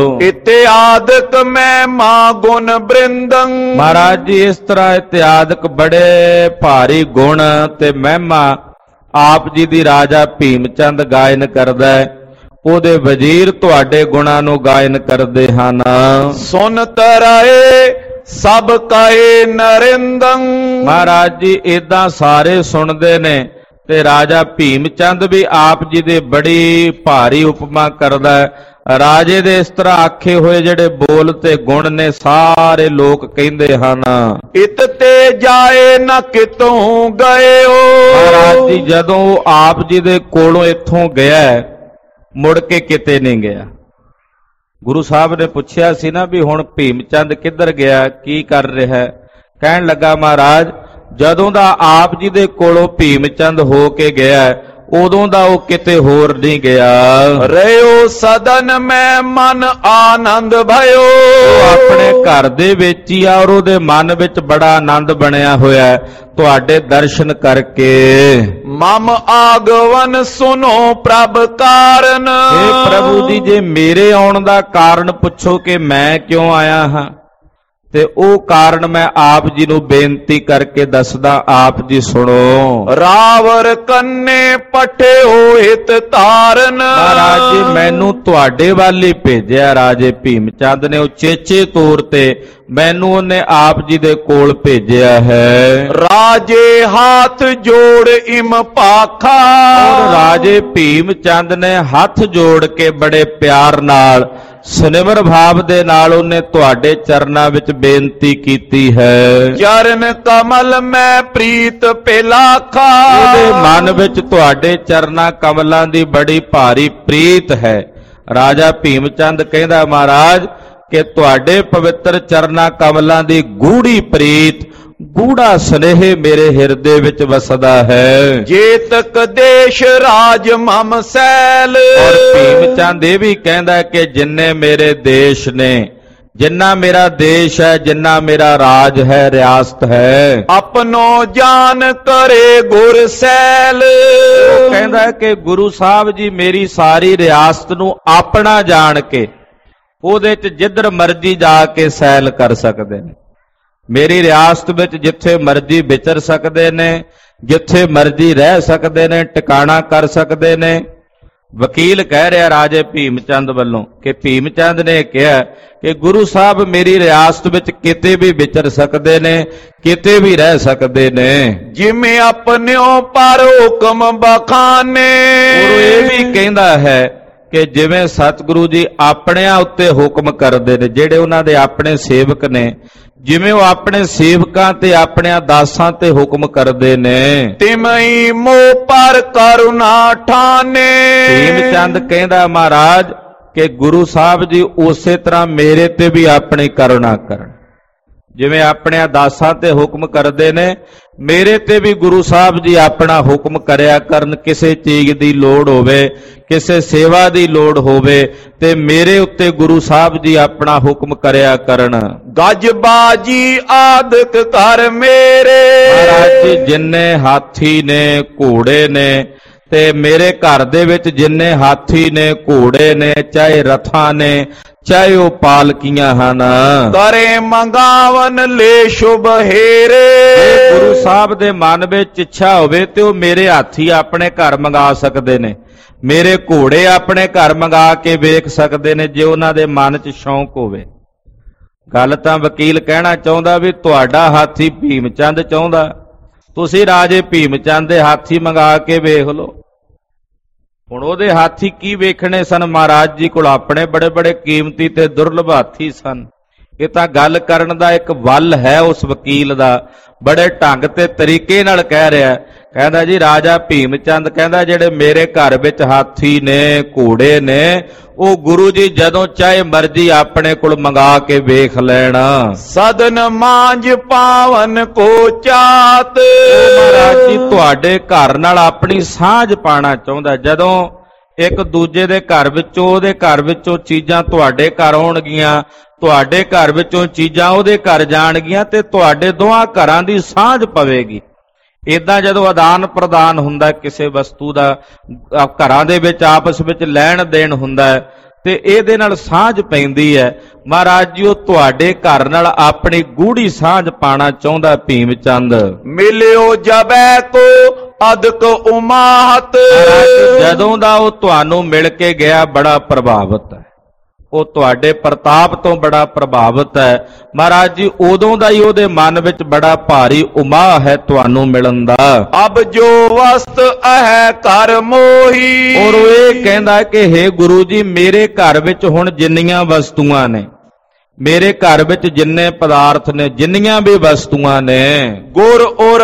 ਇਤਿਆਦਿਕ ਮੈਂ ਮਾ ਗੁਣ ਬ੍ਰਿੰਦੰ। ਮਹਾਰਾਜ ਜੀ ਇਸ ਤਰ੍ਹਾਂ ਇਤਿਆਦਿਕ ਬੜੇ ਭਾਰੀ ਗੁਣ ਤੇ ਮਹਿਮਾ ਆਪ ਜੀ ਦੀ ਰਾਜਾ ਭੀਮ ਚੰਦ ਗਾਇਨ ਕਰਦਾ ਹੈ। ਉਹਦੇ ਵਜ਼ੀਰ ਤੁਹਾਡੇ ਗੁਣਾਂ ਨੂੰ ਗਾਇਨ ਕਰਦੇ ਹਨ। ਸੁਨ ਤਰਾਏ ਸਭ ਕਾਏ ਨਰਿੰਦੰ। ਮਹਾਰਾਜ ਜੀ ਏਦਾਂ ਸਾਰੇ ਸੁਣਦੇ ਨੇ ਤੇ ਰਾਜਾ ਭੀਮ ਚੰਦ ਵੀ ਆਪ ਜੀ ਦੇ ਬੜੀ ਭਾਰੀ ਉਪਮਾ ਕਰਦਾ ਹੈ। ਰਾਜੇ ਦੇ ਇਸ ਤਰ੍ਹਾਂ ਆਖੇ ਹੋਏ ਜਿਹੜੇ ਬੋਲ ਤੇ ਗੁਣ ਨੇ ਸਾਰੇ ਲੋਕ ਕਹਿੰਦੇ ਹਨ। ਇਤ ਤੇ ਜਾਏ ਨਾ ਕਿਤੋਂ ਗਇਓ। ਮਹਾਰਾਜ ਜੀ ਜਦੋਂ ਆਪ ਜੀ ਦੇ ਕੋਲੋਂ ਇੱਥੋਂ ਗਿਆ ਮੁੜ ਕੇ ਕਿਤੇ ਨਹੀਂ ਗਿਆ। ਗੁਰੂ ਸਾਹਿਬ ਨੇ ਪੁੱਛਿਆ ਸੀ ਨਾ ਵੀ ਹੁਣ ਭੀਮ ਚੰਦ ਕਿੱਧਰ ਗਿਆ, ਕੀ ਕਰ ਰਿਹਾ ਹੈ? ਕਹਿਣ ਲੱਗਾ ਮਹਾਰਾਜ ਜਦੋਂ ਦਾ ਆਪ ਜੀ ਦੇ ਕੋਲੋਂ ਭੀਮ ਚੰਦ ਹੋ ਕੇ ਗਿਆ ਉਦੋਂ ਦਾ ਉਹ ਕਿਤੇ ਹੋਰ ਨਹੀਂ ਗਿਆ। ਰਹਿਓ ਸਦਨ ਮੈਂ ਮਨ ਆਨੰਦ ਭਇਓ। ਉਹ ਆਪਣੇ ਘਰ ਦੇ ਵਿੱਚ ਹੀ ਆ ਔਰ ਉਹਦੇ ਮਨ ਵਿੱਚ ਬੜਾ ਆਨੰਦ ਬਣਿਆ ਹੋਇਆ ਤੁਹਾਡੇ ਦਰਸ਼ਨ ਕਰਕੇ। ਮਮ ਆਗਵਨ ਸੁਨੋ ਪ੍ਰਭ ਕਾਰਨ। ਇਹ ਪ੍ਰਭੂ ਜੀ ਜੇ ਮੇਰੇ ਆਉਣ ਦਾ ਕਾਰਨ ਪੁੱਛੋ ਕਿ ਮੈਂ ਕਿਉਂ ਆਇਆ ਹਾਂ ਤੇ ਉਹ ਕਾਰਨ ਮੈਂ ਆਪ ਜੀ ਨੂੰ ਬੇਨਤੀ ਕਰਕੇ ਦੱਸਦਾ, ਆਪ ਜੀ ਸੁਣੋ। ਰਾਵਰ ਕੰਨੇ ਪਠਿਓ ਹਿਤ ਤਾਰਨ। ਮਹਾਰਾਜ ਜੀ ਮੈਨੂੰ ਤੁਹਾਡੇ ਵੱਲ ਹੀ ਭੇਜਿਆ। ਰਾਜੇ ਭੀਮ ਚੰਦ ਨੇ ਉਚੇਚੇ ਤੌਰ ਤੇ ਮੈਨੂੰ ਉਹਨੇ ਆਪ ਜੀ ਦੇ ਕੋਲ ਭੇਜਿਆ ਹੈ। ਰਾਜੇ ਹੱਥ ਜੋੜ ਇਮ ਪਾਖਾ। ਔਰ ਰਾਜੇ ਭੀਮ ਚੰਦ ਨੇ ਹੱਥ ਜੋੜ ਕੇ ਬੜੇ ਪਿਆਰ ਨਾਲ ਸਨਿਮਰ ਭਾਵ ਦੇ ਨਾਲ ਉਹਨੇ ਤੁਹਾਡੇ ਚਰਨਾਂ ਵਿੱਚ ਬੇਨਤੀ ਕੀਤੀ ਹੈ। ਚਰਨ ਕਮਲ ਮੈਂ ਪ੍ਰੀਤ ਪਿਲਾਖਾ। ਉਹਦੇ ਮਨ ਵਿੱਚ ਤੁਹਾਡੇ ਚਰਨਾਂ ਕਮਲਾਂ ਦੀ ਬੜੀ ਭਾਰੀ ਪ੍ਰੀਤ ਹੈ। ਰਾਜਾ ਭੀਮ ਚੰਦ ਕਹਿੰਦਾ ਮਹਾਰਾਜ ਕਿ ਤੁਹਾਡੇ ਪਵਿੱਤਰ ਚਰਨਾਂ ਕਮਲਾਂ ਦੀ ਗੂੜੀ ਪ੍ਰੀਤ, ਗੂੜਾ ਸਨੇਹ ਮੇਰੇ ਹਿਰਦੇ ਵਿੱਚ ਵਸਦਾ ਹੈ। ਜੇਤਕ ਦੇਸ਼ ਰਾਜ ਮਮ ਸੈਲ। ਔਰ ਭੀਮ ਚੰਦ ਇਹ ਵੀ ਕਹਿੰਦਾ ਕਿ ਜਿੰਨੇ ਮੇਰੇ ਦੇਸ਼ ਨੇ, ਜਿੰਨਾ ਮੇਰਾ ਦੇਸ਼ ਹੈ, ਜਿੰਨਾ ਮੇਰਾ ਰਾਜ ਹੈ, ਰਿਆਸਤ ਹੈ, ਆਪਣੋ ਜਾਨ ਕਰੇ ਗੁਰ ਸੈਲ। ਉਹ ਕਹਿੰਦਾ ਕਿ ਗੁਰੂ ਸਾਹਿਬ ਜੀ ਮੇਰੀ ਸਾਰੀ ਰਿਆਸਤ ਨੂੰ ਆਪਣਾ ਜਾਣ ਕੇ ਉਹਦੇ 'ਚ ਜਿੱਧਰ ਮਰਜ਼ੀ ਜਾ ਕੇ ਸੈਲ ਕਰ ਸਕਦੇ ਨੇ। ਮੇਰੀ ਰਿਆਸਤ ਵਿੱਚ ਜਿੱਥੇ ਮਰਜ਼ੀ ਵਿਚਰ ਸਕਦੇ ਨੇ, ਜਿੱਥੇ ਮਰਜ਼ੀ ਰਹਿ ਸਕਦੇ ਨੇ, ਟਿਕਾਣਾ ਕਰ ਸਕਦੇ ਨੇ। ਵਕੀਲ ਕਹਿ ਰਿਹਾ ਰਾਜੇ ਭੀਮ ਚੰਦ ਵੱਲੋਂ ਕਿ ਭੀਮ ਚੰਦ ਨੇ ਕਿਹਾ ਕਿ ਗੁਰੂ ਸਾਹਿਬ ਮੇਰੀ ਰਿਆਸਤ ਵਿੱਚ ਕਿਤੇ ਵੀ ਵਿਚਰ ਸਕਦੇ ਨੇ, ਕਿਤੇ ਵੀ ਰਹਿ ਸਕਦੇ ਨੇ। ਜਿਵੇਂ ਆਪਣਿਓ ਪਰ ਹੁਕਮ ਬਖਾਨੇ। ਉਹ ਇਹ ਵੀ ਕਹਿੰਦਾ ਹੈ ਕਿ ਜਿਵੇਂ ਸਤਿਗੁਰੂ ਜੀ ਆਪਣਿਆਂ ਉੱਤੇ ਹੁਕਮ ਕਰਦੇ ਨੇ, ਜਿਹੜੇ ਉਹਨਾਂ ਦੇ ਆਪਣੇ ਸੇਵਕ ਨੇ, ਜਿਵੇਂ ਉਹ ਆਪਣੇ ਸੇਵਕਾਂ ਤੇ ਆਪਣਿਆਂ ਦਾਸਾਂ ਤੇ ਹੁਕਮ ਕਰਦੇ ਨੇ, ਤਿਮਈ ਮੋਹ ਪਰ ਕਰੁਣਾ ਠਾਨੇ। ਭੀਮ ਚੰਦ ਕਹਿੰਦਾ ਮਹਾਰਾਜ ਕਿ ਗੁਰੂ ਸਾਹਿਬ ਜੀ ਉਸੇ ਤਰ੍ਹਾਂ ਮੇਰੇ ਤੇ ਵੀ ਆਪਣੀ ਕਰੁਣਾ ਕਰਨ, ਜਿਵੇਂ ਆਪਣਿਆਂ ਦਾਸਾਂ ਤੇ ਹੁਕਮ ਕਰਦੇ ਨੇ, ਮੇਰੇ ਤੇ ਵੀ ਗੁਰੂ ਸਾਹਿਬ ਜੀ ਆਪਣਾ ਹੁਕਮ ਕਰਿਆ ਕਰਨ। ਕਿਸੇ ਚੀਜ਼ ਦੀ ਲੋੜ ਹੋਵੇ, ਕਿਸੇ ਸੇਵਾ ਦੀ ਲੋੜ ਹੋਵੇ, ਤੇ ਮੇਰੇ ਉੱਤੇ ਗੁਰੂ ਸਾਹਿਬ ਜੀ ਆਪਣਾ ਹੁਕਮ ਕਰਿਆ ਕਰਨ। ਗੱਜ ਬਾਜੀ ਆਦਿਕ ਕਰ ਮੇਰੇ। ਮਹਾਰਾਜ ਜੀ ਜਿੰਨੇ ਹਾਥੀ ਨੇ, ਘੋੜੇ ਨੇ, ਤੇ ਮੇਰੇ ਘਰ ਦੇ ਵਿੱਚ ਜਿੰਨੇ ਹਾਥੀ ਨੇ, ਘੋੜੇ ਨੇ, ਚਾਹੇ ਰਥਾਂ ਨੇ, ਚਾਹੇ ਉਹ ਪਾਲਕੀਆਂ ਹਨ, ਕਰੇ ਮੰਗਾਵਨ ਲੈ ਸ਼ੁਭ ਹੇਰੇ। ਗੁਰੂ ਸਾਹਿਬ ਦੇ ਮਨ ਵਿੱਚ ਇੱਛਾ ਹੋਵੇ ਤੇ ਉਹ ਮੇਰੇ ਹਾਥੀ ਆਪਣੇ ਘਰ ਮੰਗਾ ਸਕਦੇ ਨੇ, ਮੇਰੇ ਘੋੜੇ ਆਪਣੇ ਘਰ ਮੰਗਾ ਕੇ ਵੇਖ ਸਕਦੇ ਨੇ, ਜੇ ਉਹਨਾਂ ਦੇ ਮਨ 'ਚ ਸ਼ੌਂਕ ਹੋਵੇ। ਗੱਲ ਤਾਂ ਵਕੀਲ ਕਹਿਣਾ ਚਾਹੁੰਦਾ ਵੀ ਤੁਹਾਡਾ ਹਾਥੀ ਭੀਮ ਚੰਦ ਚਾਹੁੰਦਾ, ਤੁਸੀਂ ਰਾਜੇ ਭੀਮ ਚੰਦ ਦੇ ਹਾਥੀ ਮੰਗਾ ਕੇ ਵੇਖ ਲਓ। ਹੁਣ ਉਹਦੇ ਹਾਥੀ ਕੀ ਵੇਖਣੇ ਸਨ? ਮਹਾਰਾਜ ਜੀ ਕੋਲ ਆਪਣੇ ਬੜੇ ਬੜੇ ਕੀਮਤੀ ਤੇ ਦੁਰਲਭ ਹਾਥੀ ਸਨ। ਇਹ ਤਾਂ ਗੱਲ ਕਰਨ ਦਾ ਇੱਕ ਵੱਲ ਹੈ ਉਸ ਵਕੀਲ ਦਾ, ਬੜੇ ਢੰਗ ਤੇ ਤਰੀਕੇ ਨਾਲ ਕਹਿ ਰਿਹਾ। ਕਹਿੰਦਾ ਜੀ ਰਾਜਾ ਭੀਮ ਚੰਦ ਕਹਿੰਦਾ ਜਿਹੜੇ ਮੇਰੇ ਘਰ ਵਿੱਚ ਹਾਥੀ ਨੇ, ਘੋੜੇ ਨੇ, ਉਹ ਗੁਰੂ ਜੀ ਜਦੋਂ ਚਾਹੇ ਮਰਜ਼ੀ ਆਪਣੇ ਕੋਲ ਮੰਗਾ ਕੇ ਵੇਖ ਲੈਣ। ਸਦਨ ਮਾਂਜ ਪਾਵਨ ਕੋ ਚਾਤ। ਮਹਾਰਾਜ ਜੀ ਤੁਹਾਡੇ ਘਰ ਨਾਲ ਆਪਣੀ ਸਾਂਝ ਪਾਣਾ ਚਾਹੁੰਦਾ। ਜਦੋਂ ਇੱਕ ਦੂਜੇ ਦੇ ਘਰ ਵਿੱਚੋਂ, ਉਹਦੇ ਘਰ ਵਿੱਚੋਂ ਚੀਜ਼ਾਂ ਤੁਹਾਡੇ ਘਰ ਆਉਣਗੀਆਂ, ਤੁਹਾਡੇ ਘਰ ਵਿੱਚੋਂ ਚੀਜ਼ਾਂ ਉਹਦੇ ਘਰ ਜਾਣਗੀਆਂ, ਤੇ ਤੁਹਾਡੇ ਦੋਹਾਂ ਘਰਾਂ ਦੀ ਸਾਂਝ ਪਵੇਗੀ। ਇਦਾਂ ਜਦੋਂ ਆਦਾਨ ਪ੍ਰਦਾਨ ਹੁੰਦਾ ਕਿਸੇ ਵਸਤੂ ਦਾ, ਘਰਾਂ ਦੇ ਵਿੱਚ ਆਪਸ ਵਿੱਚ ਲੈਣ ਦੇਣ ਹੁੰਦਾ ਹੈ, ਤੇ ਇਹਦੇ ਨਾਲ ਸਾਂਝ ਪੈਂਦੀ ਹੈ। ਮਹਾਰਾਜ ਜੀ ਉਹ ਤੁਹਾਡੇ ਘਰ ਨਾਲ ਆਪਣੀ ਗੂੜੀ ਸਾਂਝ ਪਾਣਾ ਚਾਹੁੰਦਾ ਭੀਮ ਚੰਦ। ਮਿਲਿਓ ਜਬੈ ਕੋ ਅਦਕ ਉਮਾਹਤ। ਜਦੋਂ ਦਾ ਉਹ ਤੁਹਾਨੂੰ ਮਿਲ ਕੇ ਗਿਆ ਬੜਾ ਪ੍ਰਭਾਵਿਤ ਹੈ, ਉਹ ਤੁਹਾਡੇ ਪ੍ਰਤਾਪ ਤੋਂ ਬੜਾ ਪ੍ਰਭਾਵਿਤ ਹੈ। ਮਹਾਰਾਜ ਜੀ ਉਦੋਂ ਦਾ ਹੀ ਉਹਦੇ ਮਨ ਵਿੱਚ ਬੜਾ ਭਾਰੀ ਉਮਾਹ ਹੈ ਤੁਹਾਨੂੰ ਮਿਲਣ ਦਾ। ਅਬ ਜੋ ਵਸਤ ਅਹੈ ਕਰ ਮੋਹੀ। ਔਰ ਉਹ ਇਹ ਕਹਿੰਦਾ ਕਿ ਹੇ ਗੁਰੂ ਜੀ ਮੇਰੇ ਘਰ ਵਿੱਚ ਹੁਣ ਜਿੰਨੀਆਂ ਵਸਤੂਆਂ ਨੇ, ਮੇਰੇ ਘਰ ਵਿੱਚ ਜਿੰਨੇ ਪਦਾਰਥ ਨੇ, ਜਿੰਨੀਆਂ ਵੀ ਵਸਤੂਆਂ ਨੇ, ਗੁਰ ਔਰ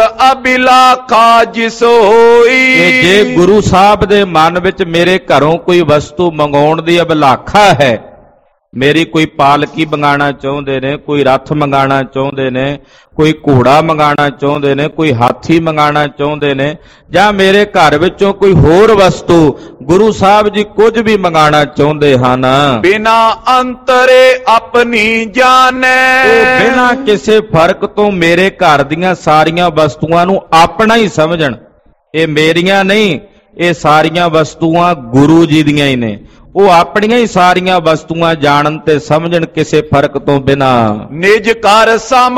ਅਬਿਲਾਖਾ ਜਿਸ ਹੋਈ। ਕਿ ਜੇ ਗੁਰੂ ਸਾਹਿਬ ਦੇ ਮਨ ਵਿੱਚ ਮੇਰੇ ਘਰੋਂ ਕੋਈ ਵਸਤੂ ਮੰਗਾਉਣ ਦੀ ਅਬਿਲਾਖਾ ਹੈ, ਮੇਰੀ ਕੋਈ ਪਾਲਕੀ ਮੰਗਾਣਾ ਚਾਹੁੰਦੇ ਨੇ, ਕੋਈ ਰੱਥ ਮੰਗਾਣਾ ਚਾਹੁੰਦੇ ਨੇ, ਕੋਈ ਘੋੜਾ ਮੰਗਾਣਾ ਚਾਹੁੰਦੇ ਨੇ, ਕੋਈ ਹਾਥੀ ਮੰਗਾਣਾ ਚਾਹੁੰਦੇ ਨੇ, ਜਾਂ ਮੇਰੇ ਘਰ ਵਿੱਚੋਂ ਕੋਈ ਹੋਰ ਵਸਤੂ ਗੁਰੂ ਸਾਹਿਬ ਜੀ ਕੁਝ ਵੀ ਮੰਗਾਣਾ ਚਾਹੁੰਦੇ ਹਨ, ਬਿਨਾ ਅੰਤਰੇ ਆਪਣੀ ਜਾਣੈ। ਉਹ ਬਿਨਾਂ ਕਿਸੇ ਫਰਕ ਤੋਂ ਮੇਰੇ ਘਰ ਦੀਆਂ ਸਾਰੀਆਂ ਵਸਤੂਆਂ ਨੂੰ ਆਪਣਾ ਹੀ ਸਮਝਣ। ਇਹ ਮੇਰੀਆਂ ਨਹੀਂ, ਇਹ ਸਾਰੀਆਂ ਵਸਤੂਆਂ ਗੁਰੂ ਜੀ ਦੀਆਂ ਹੀ ਨੇ। ਉਹ ਆਪਣੀਆਂ ਹੀ ਸਾਰੀਆਂ ਵਸਤੂਆਂ ਜਾਣਨ ਤੇ ਸਮਝਣ ਕਿਸੇ ਫਰਕ ਤੋਂ ਬਿਨਾ। ਨਿਜ ਘਰ ਸਮ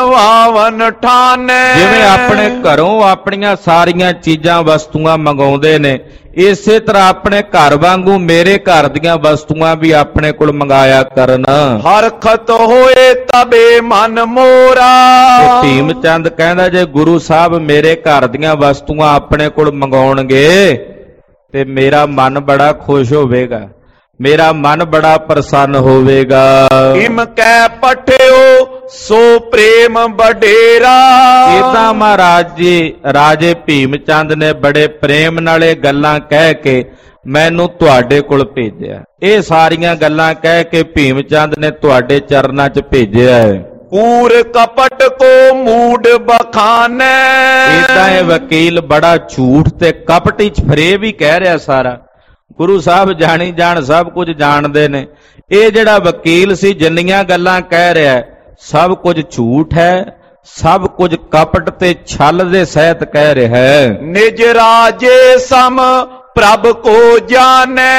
ਅਨਵਾਵਨ ਠਾਨੈ। ਜਿਵੇਂ ਆਪਣੇ ਘਰੋਂ ਆਪਣੀਆਂ ਸਾਰੀਆਂ ਚੀਜ਼ਾਂ ਵਸਤੂਆਂ ਮੰਗਾਉਂਦੇ ਨੇ, ਇਸੇ ਤਰ੍ਹਾਂ ਆਪਣੇ ਘਰ ਵਾਂਗੂ ਮੇਰੇ ਘਰ ਦੀਆਂ ਵਸਤੂਆਂ ਵੀ ਆਪਣੇ ਕੋਲ ਮੰਗਾਇਆ ਕਰਨ। ਹਰਖਤ ਹੋਏ ਤਬੇ ਮਨ ਮੋਰਾ। ਭੀਮ ਚੰਦ ਕਹਿੰਦਾ ਜੇ ਗੁਰੂ ਸਾਹਿਬ ਮੇਰੇ ਘਰ ਦੀਆਂ ਵਸਤੂਆਂ ਆਪਣੇ ਕੋਲ ਮੰਗਾਉਣਗੇ ਤੇ ਮੇਰਾ ਮਨ ਬੜਾ ਖੁਸ਼ ਹੋਵੇਗਾ, ਮੇਰਾ ਮਨ ਬੜਾ ਪ੍ਰਸੰਨ ਹੋਵੇਗਾ। ਇਮ ਕੈ ਪਠਿਓ ਸੋ ਪ੍ਰੇਮ ਬਡੇਰਾ। ਇਦਾਂ ਮਹਾਰਾਜ ਜੀ ਰਾਜੇ ਭੀਮ ਚੰਦ ਨੇ ਬੜੇ ਪ੍ਰੇਮ ਨਾਲ ਇਹ ਗੱਲਾਂ ਕਹਿ ਕੇ ਮੈਨੂੰ ਤੁਹਾਡੇ ਕੋਲ ਭੇਜਿਆ। ਇਹ ਸਾਰੀਆਂ ਗੱਲਾਂ ਕਹਿ ਕੇ ਭੀਮ ਚੰਦ ਨੇ ਤੁਹਾਡੇ ਚਰਨਾਂ 'ਚ ਭੇਜਿਆ ਹੈ। ਕੂਰ ਕਪਟ ਕੋ ਮੂਡ ਬਖਾਨੈ। ਇਦਾਂ ਇਹ ਵਕੀਲ ਬੜਾ ਝੂਠ ਤੇ ਕਪਟੀ 'ਚ ਫਰੇਬ ਹੀ ਕਹਿ ਰਿਹਾ ਸਾਰਾ। ਗੁਰੂ ਸਾਹਿਬ ਜਾਣੀ ਜਾਣ ਸਭ ਕੁਝ ਜਾਣਦੇ ਨੇ। ਇਹ ਜਿਹੜਾ ਵਕੀਲ ਸੀ ਜਿੰਨੀਆਂ ਗੱਲਾਂ ਕਹਿ ਰਿਹਾ ਸਭ ਕੁਝ ਝੂਠ ਹੈ, ਸਭ ਕੁਝ ਕਪਟ ਤੇ ਛਲ ਦੇ ਸਹਿਤ ਕਹਿ ਰਿਹਾ ਹੈ। ਨਿਜ ਰਾਜੇ ਸਮ ਪ੍ਰਭ ਕੋ ਜਾਣੈ।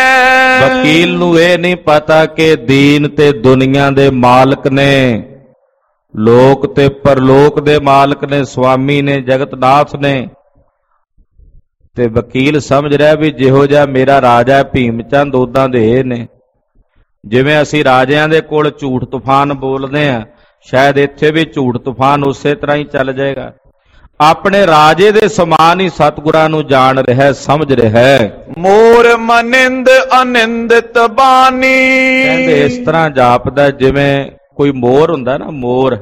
ਵਕੀਲ ਨੂੰ ਇਹ ਨਹੀਂ ਪਤਾ ਕਿ ਦੀਨ ਤੇ ਦੁਨੀਆ ਦੇ ਮਾਲਕ ਨੇ, ਲੋਕ ਤੇ ਪਰਲੋਕ ਦੇ ਮਾਲਕ ਨੇ, ਸੁਆਮੀ ਨੇ, ਜਗਤਨਾਥ ਨੇ। ਤੇ ਵਕੀਲ ਸਮਝ ਰਿਹਾ ਵੀ ਜਿਹੋ ਜਿਹਾ ਮੇਰਾ ਰਾਜਾ ਭੀਮ ਚੰਦ ਉਦਾਂ ਦੇ ਇਹ ਨੇ। ਜਿਵੇਂ ਅਸੀਂ ਰਾਜਿਆਂ ਦੇ ਕੋਲ ਝੂਠ ਤੂਫਾਨ ਬੋਲਦੇ ਆ, ਸ਼ਾਇਦ ਇੱਥੇ ਵੀ ਝੂਠ ਤੂਫਾਨ ਉਸੇ ਤਰ੍ਹਾਂ ਹੀ ਚੱਲ ਜਾਏਗਾ। ਆਪਣੇ ਰਾਜੇ ਦੇ ਸਮਾਨ ਹੀ ਸਤਿਗੁਰਾਂ ਨੂੰ ਜਾਣ ਰਿਹਾ, ਸਮਝ ਰਿਹਾ। ਮੋਰ ਮਨਿੰਦ ਅਨਿੰਦਿਤ ਬਾਣੀ। ਕਹਿੰਦੇ ਇਸ ਤਰ੍ਹਾਂ ਜਾਪਦਾ ਜਿਵੇਂ ਕੋਈ ਮੋਰ ਹੁੰਦਾ ਨਾ,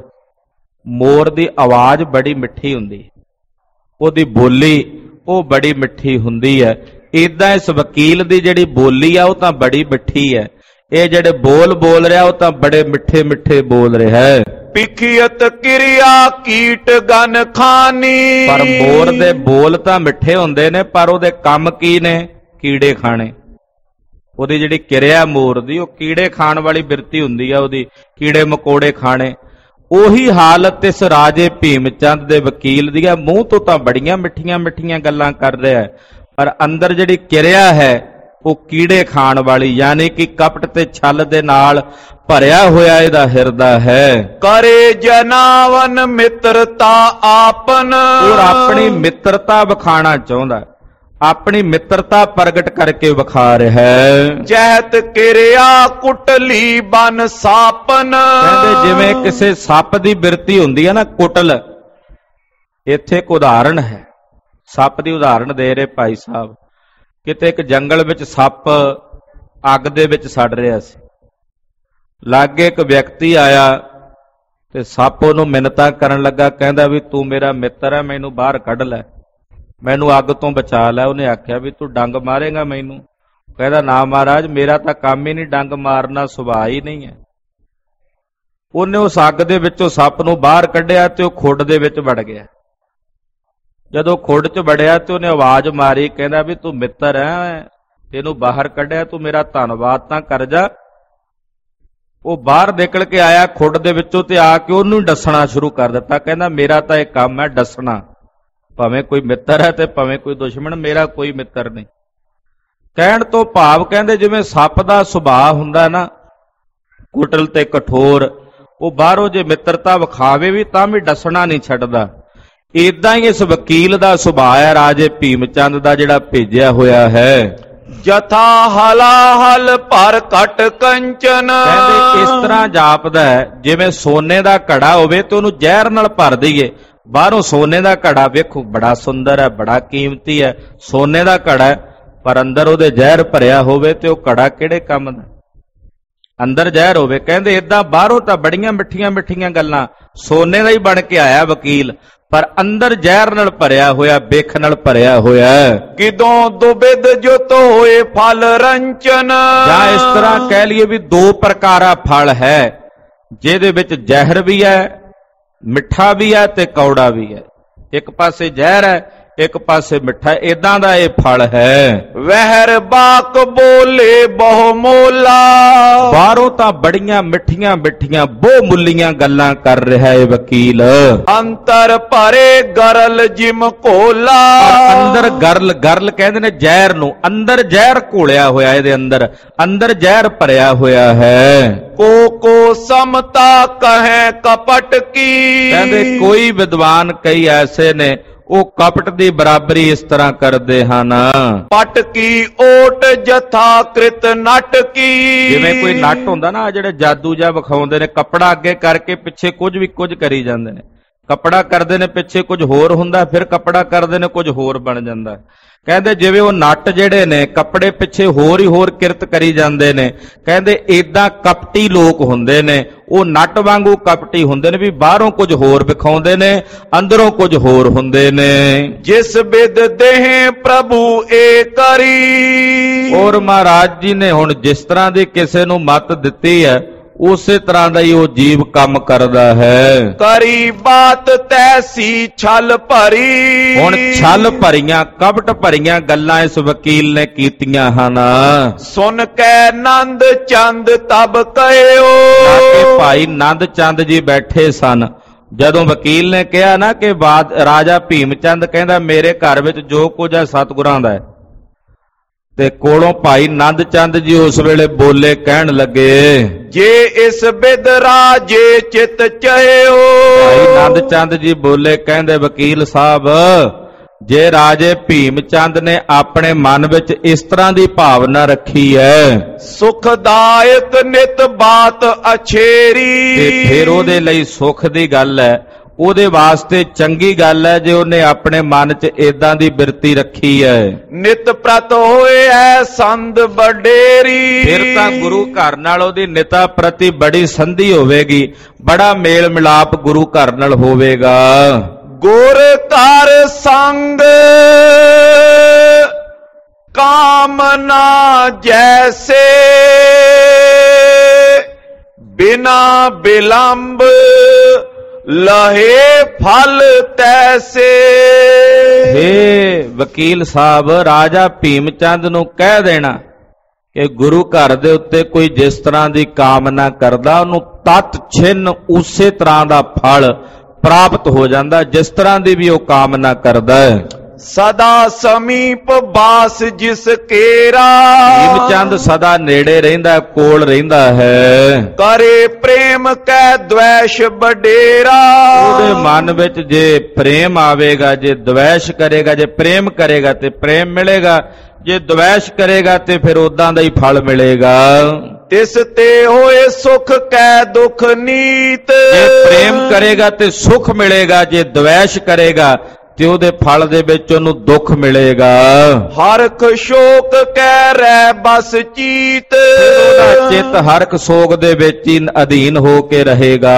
ਮੋਰ ਦੀ ਆਵਾਜ਼ ਬੜੀ ਮਿੱਠੀ ਹੁੰਦੀ, ਉਹਦੀ ਬੋਲੀ ਉਹ ਬੜੀ ਮਿੱਠੀ ਹੁੰਦੀ ਹੈ। ਇਦਾਂ ਇਸ ਵਕੀਲ ਦੀ ਜਿਹੜੀ ਬੋਲੀ ਆ ਉਹ ਤਾਂ ਬੜੀ ਮਿੱਠੀ ਹੈ, ਇਹ ਜਿਹੜੇ ਬੋਲ ਰਿਹਾ ਉਹ ਤਾਂ ਬੜੇ ਮਿੱਠੇ ਮਿੱਠੇ ਬੋਲ ਰਿਹਾ ਹੈ। ਪਿਖਿਅਤ ਕਿਰਿਆ ਕੀਟ ਗਨ ਖਾਨੀ। ਪਰ ਮੋਰ ਦੇ ਬੋਲ ਤਾਂ ਮਿੱਠੇ ਹੁੰਦੇ ਨੇ, ਪਰ ਉਹਦੇ ਕੰਮ ਕੀ ਨੇ? ਕੀੜੇ ਖਾਣੇ। ਉਹਦੀ ਜਿਹੜੀ ਕਿਰਿਆ ਮੋਰ ਦੀ, ਉਹ ਕੀੜੇ ਖਾਣ ਵਾਲੀ ਬਿਰਤੀ ਹੁੰਦੀ ਆ ਉਹਦੀ, ਕੀੜੇ ਮਕੋੜੇ ਖਾਣੇ। ਉਹੀ ਹਾਲਤ ਇਸ ਰਾਜੇ ਭੀਮ ਚੰਦ ਦੇ ਵਕੀਲ ਦੀ ਆ। ਮੂੰਹ ਤੋਂ ਤਾਂ ਬੜੀਆਂ ਮਿੱਠੀਆਂ ਮਿੱਠੀਆਂ ਗੱਲਾਂ ਕਰ ਰਿਹਾ, ਪਰ ਅੰਦਰ ਜਿਹੜੀ ਕਿਰਿਆ ਹੈ ਉਹ ਕੀੜੇ ਖਾਣ ਵਾਲੀ, ਯਾਨੀ ਕਿ ਕਪਟ ਤੇ ਛਲ ਦੇ ਨਾਲ ਭਰਿਆ ਹੋਇਆ ਇਹਦਾ ਹਿਰਦਾ ਹੈ। ਕਰੇ ਜਨਾਵਨ ਮਿੱਤਰਤਾ ਆਪਨ। ਔਰ ਆਪਣੀ ਮਿੱਤਰਤਾ ਵਿਖਾਣਾ ਚਾਹੁੰਦਾ, ਆਪਣੀ ਮਿੱਤਰਤਾ ਪ੍ਰਗਟ ਕਰਕੇ ਵਿਖਾ ਰਿਹਾ ਹੈ। ਜਹਿਤ ਕਿਰਿਆ ਕੁਟਲੀ ਬਨ ਸਾਪਨ। ਕਹਿੰਦੇ ਜਿਵੇਂ ਕਿਸੇ ਸੱਪ ਦੀ ਬਿਰਤੀ ਹੁੰਦੀ ਹੈ ਨਾ, ਕੁਟਲ। ਇੱਥੇ ਇੱਕ ਉਦਾਹਰਣ ਹੈ, ਸੱਪ ਦੀ ਉਦਾਹਰਣ ਦੇ ਰਹੇ ਭਾਈ ਸਾਹਿਬ। ਕਿਤੇ ਇੱਕ ਜੰਗਲ ਵਿੱਚ ਸੱਪ ਅੱਗ ਦੇ ਵਿੱਚ ਸੜ ਰਿਹਾ ਸੀ। ਲਾਗੇ ਇੱਕ ਵਿਅਕਤੀ ਆਇਆ ਤੇ ਸੱਪ ਉਹਨੂੰ ਮਿੰਨਤਾਂ ਕਰਨ ਲੱਗਾ, ਕਹਿੰਦਾ ਵੀ ਤੂੰ ਮੇਰਾ ਮਿੱਤਰ ਹੈ, ਮੈਨੂੰ ਬਾਹਰ ਕੱਢ ਲੈ, ਮੈਨੂੰ ਅੱਗ ਤੋਂ ਬਚਾ ਲੈ। ਉਹਨੇ ਆਖਿਆ ਵੀ ਤੂੰ ਡੰਗ ਮਾਰੇਗਾ ਮੈਨੂੰ? ਕਹਿੰਦਾ ਨਾ ਮਹਾਰਾਜ, ਮੇਰਾ ਤਾਂ ਕੰਮ ਹੀ ਨਹੀਂ ਡੰਗ ਮਾਰਨਾ, ਸੁਭਾਅ ਹੀ ਨਹੀਂ ਹੈ। ਉਹਨੇ ਉਸ ਅੱਗ ਦੇ ਵਿੱਚੋਂ ਸੱਪ ਨੂੰ ਬਾਹਰ ਕੱਢਿਆ ਤੇ ਉਹ ਖੁੱਡ ਦੇ ਵਿੱਚ ਵੜ ਗਿਆ। ਜਦੋਂ ਖੁੱਡ 'ਚ ਵੜਿਆ ਤੇ ਉਹਨੇ ਆਵਾਜ਼ ਮਾਰੀ, ਕਹਿੰਦਾ ਵੀ ਤੂੰ ਮਿੱਤਰ ਹੈ, ਤੈਨੂੰ ਬਾਹਰ ਕੱਢਿਆ, ਤੂੰ ਮੇਰਾ ਧੰਨਵਾਦ ਤਾਂ ਕਰ ਜਾ। ਉਹ ਬਾਹਰ ਨਿਕਲ ਕੇ ਆਇਆ ਖੁੱਡ ਦੇ ਵਿੱਚੋਂ ਤੇ ਆ ਕੇ ਉਹਨੂੰ ਡੱਸਣਾ ਸ਼ੁਰੂ ਕਰ ਦਿੱਤਾ। ਕਹਿੰਦਾ ਮੇਰਾ ਤਾਂ ਇਹ ਕੰਮ ਹੈ ਡੱਸਣਾ, ਭਾਵੇਂ ਕੋਈ ਮਿੱਤਰ ਹੈ ਤੇ ਭਾਵੇਂ ਕੋਈ ਦੁਸ਼ਮਣ, ਮੇਰਾ ਕੋਈ ਮਿੱਤਰ ਨਹੀਂ। ਕਹਿਣ ਤੋਂ ਭਾਵ ਕਹਿੰਦੇ ਜਿਵੇਂ ਸੱਪ ਦਾ ਸੁਭਾਅ ਹੁੰਦਾ ਨਾ, ਕੁਟਲ ਤੇ ਕਠੋਰ, ਉਹ ਬਾਹਰੋਂ ਜੇ ਮਿੱਤਰਤਾ ਵਿਖਾਵੇ ਵੀ ਤਾਂ ਵੀ ਡੱਸਣਾ ਨਹੀਂ ਛੱਡਦਾ। ਇਦਾਂ ਹੀ ਇਸ ਵਕੀਲ ਦਾ ਸੁਭਾਅ ਹੈ ਰਾਜੇ ਭੀਮ ਚੰਦ ਦਾ, ਜਿਹੜਾ ਭੇਜਿਆ ਹੋਇਆ ਹੈ। ਜਥਾ ਹਲਾਹਲ ਭਰ ਘਟ ਕੰਚਨ। ਕਹਿੰਦੇ ਇਸ ਤਰ੍ਹਾਂ ਜਾਪਦਾ ਜਿਵੇਂ ਸੋਨੇ ਦਾ ਘੜਾ ਹੋਵੇ ਤੇ ਉਹਨੂੰ ਜ਼ਹਿਰ ਨਾਲ ਭਰ ਦਈਏ। ਬਾਹਰੋਂ ਸੋਨੇ ਦਾ ਘੜਾ ਵੇਖੋ ਬੜਾ ਸੁੰਦਰ ਹੈ, ਬੜਾ ਕੀਮਤੀ ਹੈ, ਸੋਨੇ ਦਾ ਘੜਾ ਹੈ, ਪਰ ਅੰਦਰ ਉਹਦੇ ਜ਼ਹਿਰ ਭਰਿਆ ਹੋਵੇ ਤੇ ਉਹ ਘੜਾ ਕਿਹੜੇ ਕੰਮ ਦਾ? ਅੰਦਰ ਜ਼ਹਿਰ ਹੋਵੇ। ਕਹਿੰਦੇ ਇਦਾਂ ਬਾਹਰੋਂ ਤਾਂ ਬੜੀਆਂ ਮਿੱਠੀਆਂ ਮਿੱਠੀਆਂ ਗੱਲਾਂ, ਸੋਨੇ ਦਾ ਹੀ ਬਣ ਕੇ ਆਇਆ ਵਕੀਲ, ਪਰ ਅੰਦਰ ਜ਼ਹਿਰ ਨਾਲ ਭਰਿਆ ਹੋਇਆ, ਬਿਖ ਨਾਲ ਭਰਿਆ ਹੋਇਆ। ਕਿਦੋਂ ਦੁਬਿਧ ਜੁਤ ਹੋਏ ਫਲ ਰੰਚਨ। ਜਾਂ ਇਸ ਤਰ੍ਹਾਂ ਕਹਿ ਲਈਏ ਵੀ ਦੋ ਪ੍ਰਕਾਰਾ ਫਲ ਹੈ, ਜਿਹਦੇ ਵਿੱਚ ਜ਼ਹਿਰ ਵੀ ਹੈ, ਮਿੱਠਾ ਵੀ ਹੈ ਤੇ ਕੌੜਾ ਵੀ ਹੈ। ਇੱਕ ਪਾਸੇ ਜ਼ਹਿਰ ਹੈ, ਇੱਕ ਪਾਸੇ ਮਿੱਠਾ, ਇਦਾਂ ਦਾ ਇਹ ਫਲ ਹੈ। ਵਹਿਰ ਬਾਕ ਬੋਲੇ ਬਹੁ ਮੋਲਾ। ਬਾਹਰੋਂ ਤਾਂ ਬੜੀਆਂ ਮਿੱਠੀਆਂ ਮਿੱਠੀਆਂ ਬਹੁ ਮੁੱਲੀਆਂ ਗੱਲਾਂ ਕਰ ਰਿਹਾ ਇਹ ਵਕੀਲ, ਅੰਤਰ ਭਰੇ ਗਰਲ ਜਿਮ ਘੋਲਾ। ਅੰਦਰ ਗਰਲ ਕਹਿੰਦੇ ਨੇ ਜ਼ਹਿਰ ਨੂੰ, ਅੰਦਰ ਜ਼ਹਿਰ ਘੋਲਿਆ ਹੋਇਆ, ਇਹਦੇ ਅੰਦਰ ਜ਼ਹਿਰ ਭਰਿਆ ਹੋਇਆ ਹੈ। ਕੋ ਸਮਤਾ ਕਹੇ ਕਪਟ ਕੀ। ਕਹਿੰਦੇ ਕੋਈ ਵਿਦਵਾਨ ਕਈ ਐਸੇ ਨੇ ਉਹ ਕਪਟ ਦੀ ਬਰਾਬਰੀ ਇਸ ਤਰ੍ਹਾਂ ਕਰਦੇ ਹਨ। ਪਟ ਕੀ ਓਟ ਜਥਾ ਕ੍ਰਿਤ ਨਟ ਕੀ। ਜਿਵੇਂ ਕੋਈ ਨੱਟ ਹੁੰਦਾ ਨਾ, ਜਿਹੜੇ ਜਾਦੂ ਜਿਹਾ ਵਿਖਾਉਂਦੇ ਨੇ, ਕੱਪੜਾ ਅੱਗੇ ਕਰਕੇ ਪਿੱਛੇ ਕੁਝ ਕਰੀ ਜਾਂਦੇ ਨੇ। ਕੱਪੜਾ ਕਰਦੇ ਨੇ ਪਿੱਛੇ ਕੁਝ ਹੋਰ ਹੁੰਦਾ, ਫਿਰ ਕੱਪੜਾ ਕਰਦੇ ਨੇ ਕੁਝ ਹੋਰ ਬਣ ਜਾਂਦਾ। ਕਹਿੰਦੇ ਜਿਵੇਂ ਉਹ ਨੱਟ ਜਿਹੜੇ ਨੇ ਕੱਪੜੇ ਪਿੱਛੇ ਹੋਰ ਹੀ ਹੋਰ ਕਿਰਤ ਕਰੀ ਜਾਂਦੇ ਨੇ। ਕਹਿੰਦੇ ਇਦਾਂ ਕਪਟੀ ਲੋਕ ਹੁੰਦੇ ਨੇ, ਉਹ ਨੱਟ ਵਾਂਗੂ ਕਪਟੀ ਹੁੰਦੇ ਨੇ, ਵੀ ਬਾਹਰੋਂ ਕੁਝ ਹੋਰ ਵਿਖਾਉਂਦੇ ਨੇ, ਅੰਦਰੋਂ ਕੁਝ ਹੋਰ ਹੁੰਦੇ ਨੇ। ਜਿਸ ਬਿਦ ਦੇਹ ਪ੍ਰਭੂ ਏ ਕਰੀ। ਔਰ ਮਹਾਰਾਜ ਜੀ ਨੇ ਹੁਣ ਜਿਸ ਤਰ੍ਹਾਂ ਦੀ ਕਿਸੇ ਨੂੰ ਮੱਤ ਦਿੱਤੀ ਹੈ, ਉਸੇ ਤਰ੍ਹਾਂ ਦਾ ਹੀ ਉਹ ਜੀਵ ਕੰਮ ਕਰਦਾ ਹੈ। ਕਰੀ ਬਾਤ ਤੈਸੀ ਛਲ ਭਰੀ। ਹੁਣ ਛਲ ਭਰੀਆਂ, ਕਪਟ ਭਰੀਆਂ ਗੱਲਾਂ ਇਸ ਵਕੀਲ ਨੇ ਕੀਤੀਆਂ ਹਨ। ਸੁਣ ਕੇ ਨੰਦ ਚੰਦ ਤਬ ਕਹਿਓ। ਭਾਈ ਨੰਦ ਚੰਦ ਜੀ ਬੈਠੇ ਸਨ। ਜਦੋਂ ਵਕੀਲ ਨੇ ਕਿਹਾ ਨਾ ਕਿ ਰਾਜਾ ਭੀਮ ਚੰਦ ਕਹਿੰਦਾ ਮੇਰੇ ਘਰ ਵਿੱਚ ਜੋ ਕੁਝ ਹੈ ਸਤਿਗੁਰਾਂ ਦਾ ਹੈ, ਤੇ ਕੋਲੋਂ ਭਾਈ ਨੰਦ ਚੰਦ ਜੀ ਉਸ ਵੇਲੇ ਬੋਲੇ, ਕਹਿਣ ਲੱਗੇ ਜੇ ਇਸ ਬਿਦ ਰਾਜੇ ਚਿਤ ਚਹਿਓ। ਭਾਈ ਨੰਦ ਚੰਦ ਜੀ ਬੋਲੇ, ਕਹਿੰਦੇ ਵਕੀਲ ਸਾਹਿਬ, ਜੇ ਰਾਜੇ ਭੀਮ ਚੰਦ ਨੇ ਆਪਣੇ ਮਨ ਵਿੱਚ ਇਸ ਤਰ੍ਹਾਂ ਦੀ ਭਾਵਨਾ ਰੱਖੀ ਹੈ, ਸੁਖਦਾਇਕ ਨਿਤ ਬਾਤ ਅਛੇਰੀ, ਤੇ ਫਿਰ ਉਹਦੇ ਲਈ ਸੁਖ ਦੀ ਗੱਲ ਹੈ, ਉਹਦੇ ਵਾਸਤੇ ਚੰਗੀ ਗੱਲ ਹੈ ਜੇ ਉਹਨੇ ਆਪਣੇ ਮਨ 'ਚ ਏਦਾਂ ਦੀ ਬਿਰਤੀ ਰੱਖੀ ਹੈ। ਨਿਤ ਪ੍ਰਤ ਹੋਏ ਐ ਸੰਧ ਵਡੇਰੀ। ਫਿਰ ਤਾਂ ਗੁਰੂ ਘਰ ਨਾਲ ਉਹਦੀ ਨਿਤਾ ਪ੍ਰਤੀ ਬੜੀ ਸੰਧੀ ਹੋਵੇਗੀ, ਬੜਾ ਮੇਲ ਮਿਲਾਪ ਗੁਰੂ ਘਰ ਨਾਲ ਹੋਵੇਗਾ। ਗੁਰ ਘਰ ਸੰਗ ਕਾਮਨਾ ਜੈਸੇ ਬਿਨਾ ਬਿਲੰਬ ਲਹੇ ਫਲ ਤੈਸੇ। ਹੇ ਵਕੀਲ ਸਾਹਿਬ, ਰਾਜਾ ਭੀਮ ਚੰਦ ਨੂੰ ਕਹਿ ਦੇਣਾ ਕਿ ਗੁਰੂ ਘਰ ਦੇ ਉੱਤੇ ਕੋਈ ਜਿਸ ਤਰ੍ਹਾਂ ਦੀ ਕਾਮਨਾ ਕਰਦਾ ਉਹਨੂੰ ਤਤ ਛਿੰਨ ਉਸੇ ਤਰ੍ਹਾਂ ਦਾ ਫਲ ਪ੍ਰਾਪਤ ਹੋ ਜਾਂਦਾ ਜਿਸ ਤਰ੍ਹਾਂ ਦੀ ਵੀ ਉਹ ਕਾਮਨਾ ਕਰਦਾ ਹੈ। ਸਦਾ ਸਮੀਪ ਬਾਸ ਜਿਸ ਕੇਰਾ। ਭੀਮ ਚੰਦ ਸਦਾ ਨੇੜੇ ਰਹਿੰਦਾ, ਕੋਲ ਰਹਿੰਦਾ ਹੈ। ਕਰੇ ਪ੍ਰੇਮ ਕੈ ਦ્વੈਸ਼ ਬਡੇਰਾ। ਉਹਦੇ ਮਨ ਵਿੱਚ ਜੇ ਪ੍ਰੇਮ ਆਵੇਗਾ, ਜੇ ਦ્વੈਸ਼ ਕਰੇਗਾ, ਜੇ ਪ੍ਰੇਮ ਕਰੇਗਾ ਤੇ ਪ੍ਰੇਮ ਮਿਲੇਗਾ, ਜੇ ਦ્વੈਸ਼ ਕਰੇਗਾ ਤੇ ਫਿਰ ਉਦਾਂ ਦਾ ਹੀ ਫਲ ਮਿਲੇਗਾ। ਤਿਸ ਤੇ ਹੋਏ ਸੁਖ ਕੈ ਦੁਖ ਨੀਤ। ਜੇ ਪ੍ਰੇਮ ਕਰੇਗਾ ਤੇ ਸੁਖ ਮਿਲੇਗਾ, ਜੇ ਦ્વੈਸ਼ ਕਰੇਗਾ ਤੇ ਉਹਦੇ ਫਲ ਦੇ ਵਿੱਚ ਉਹਨੂੰ ਦੁੱਖ ਮਿਲੇਗਾ। ਹਰਖ ਸ਼ੋਕ ਕੈ ਰਹਿ ਬਸ ਚੀਤ। ਉਹਦਾ ਚਿੱਤ ਹਰਖ ਸੋਗ ਦੇ ਵਿੱਚ ਹੀ ਅਧੀਨ ਹੋ ਕੇ ਰਹੇਗਾ।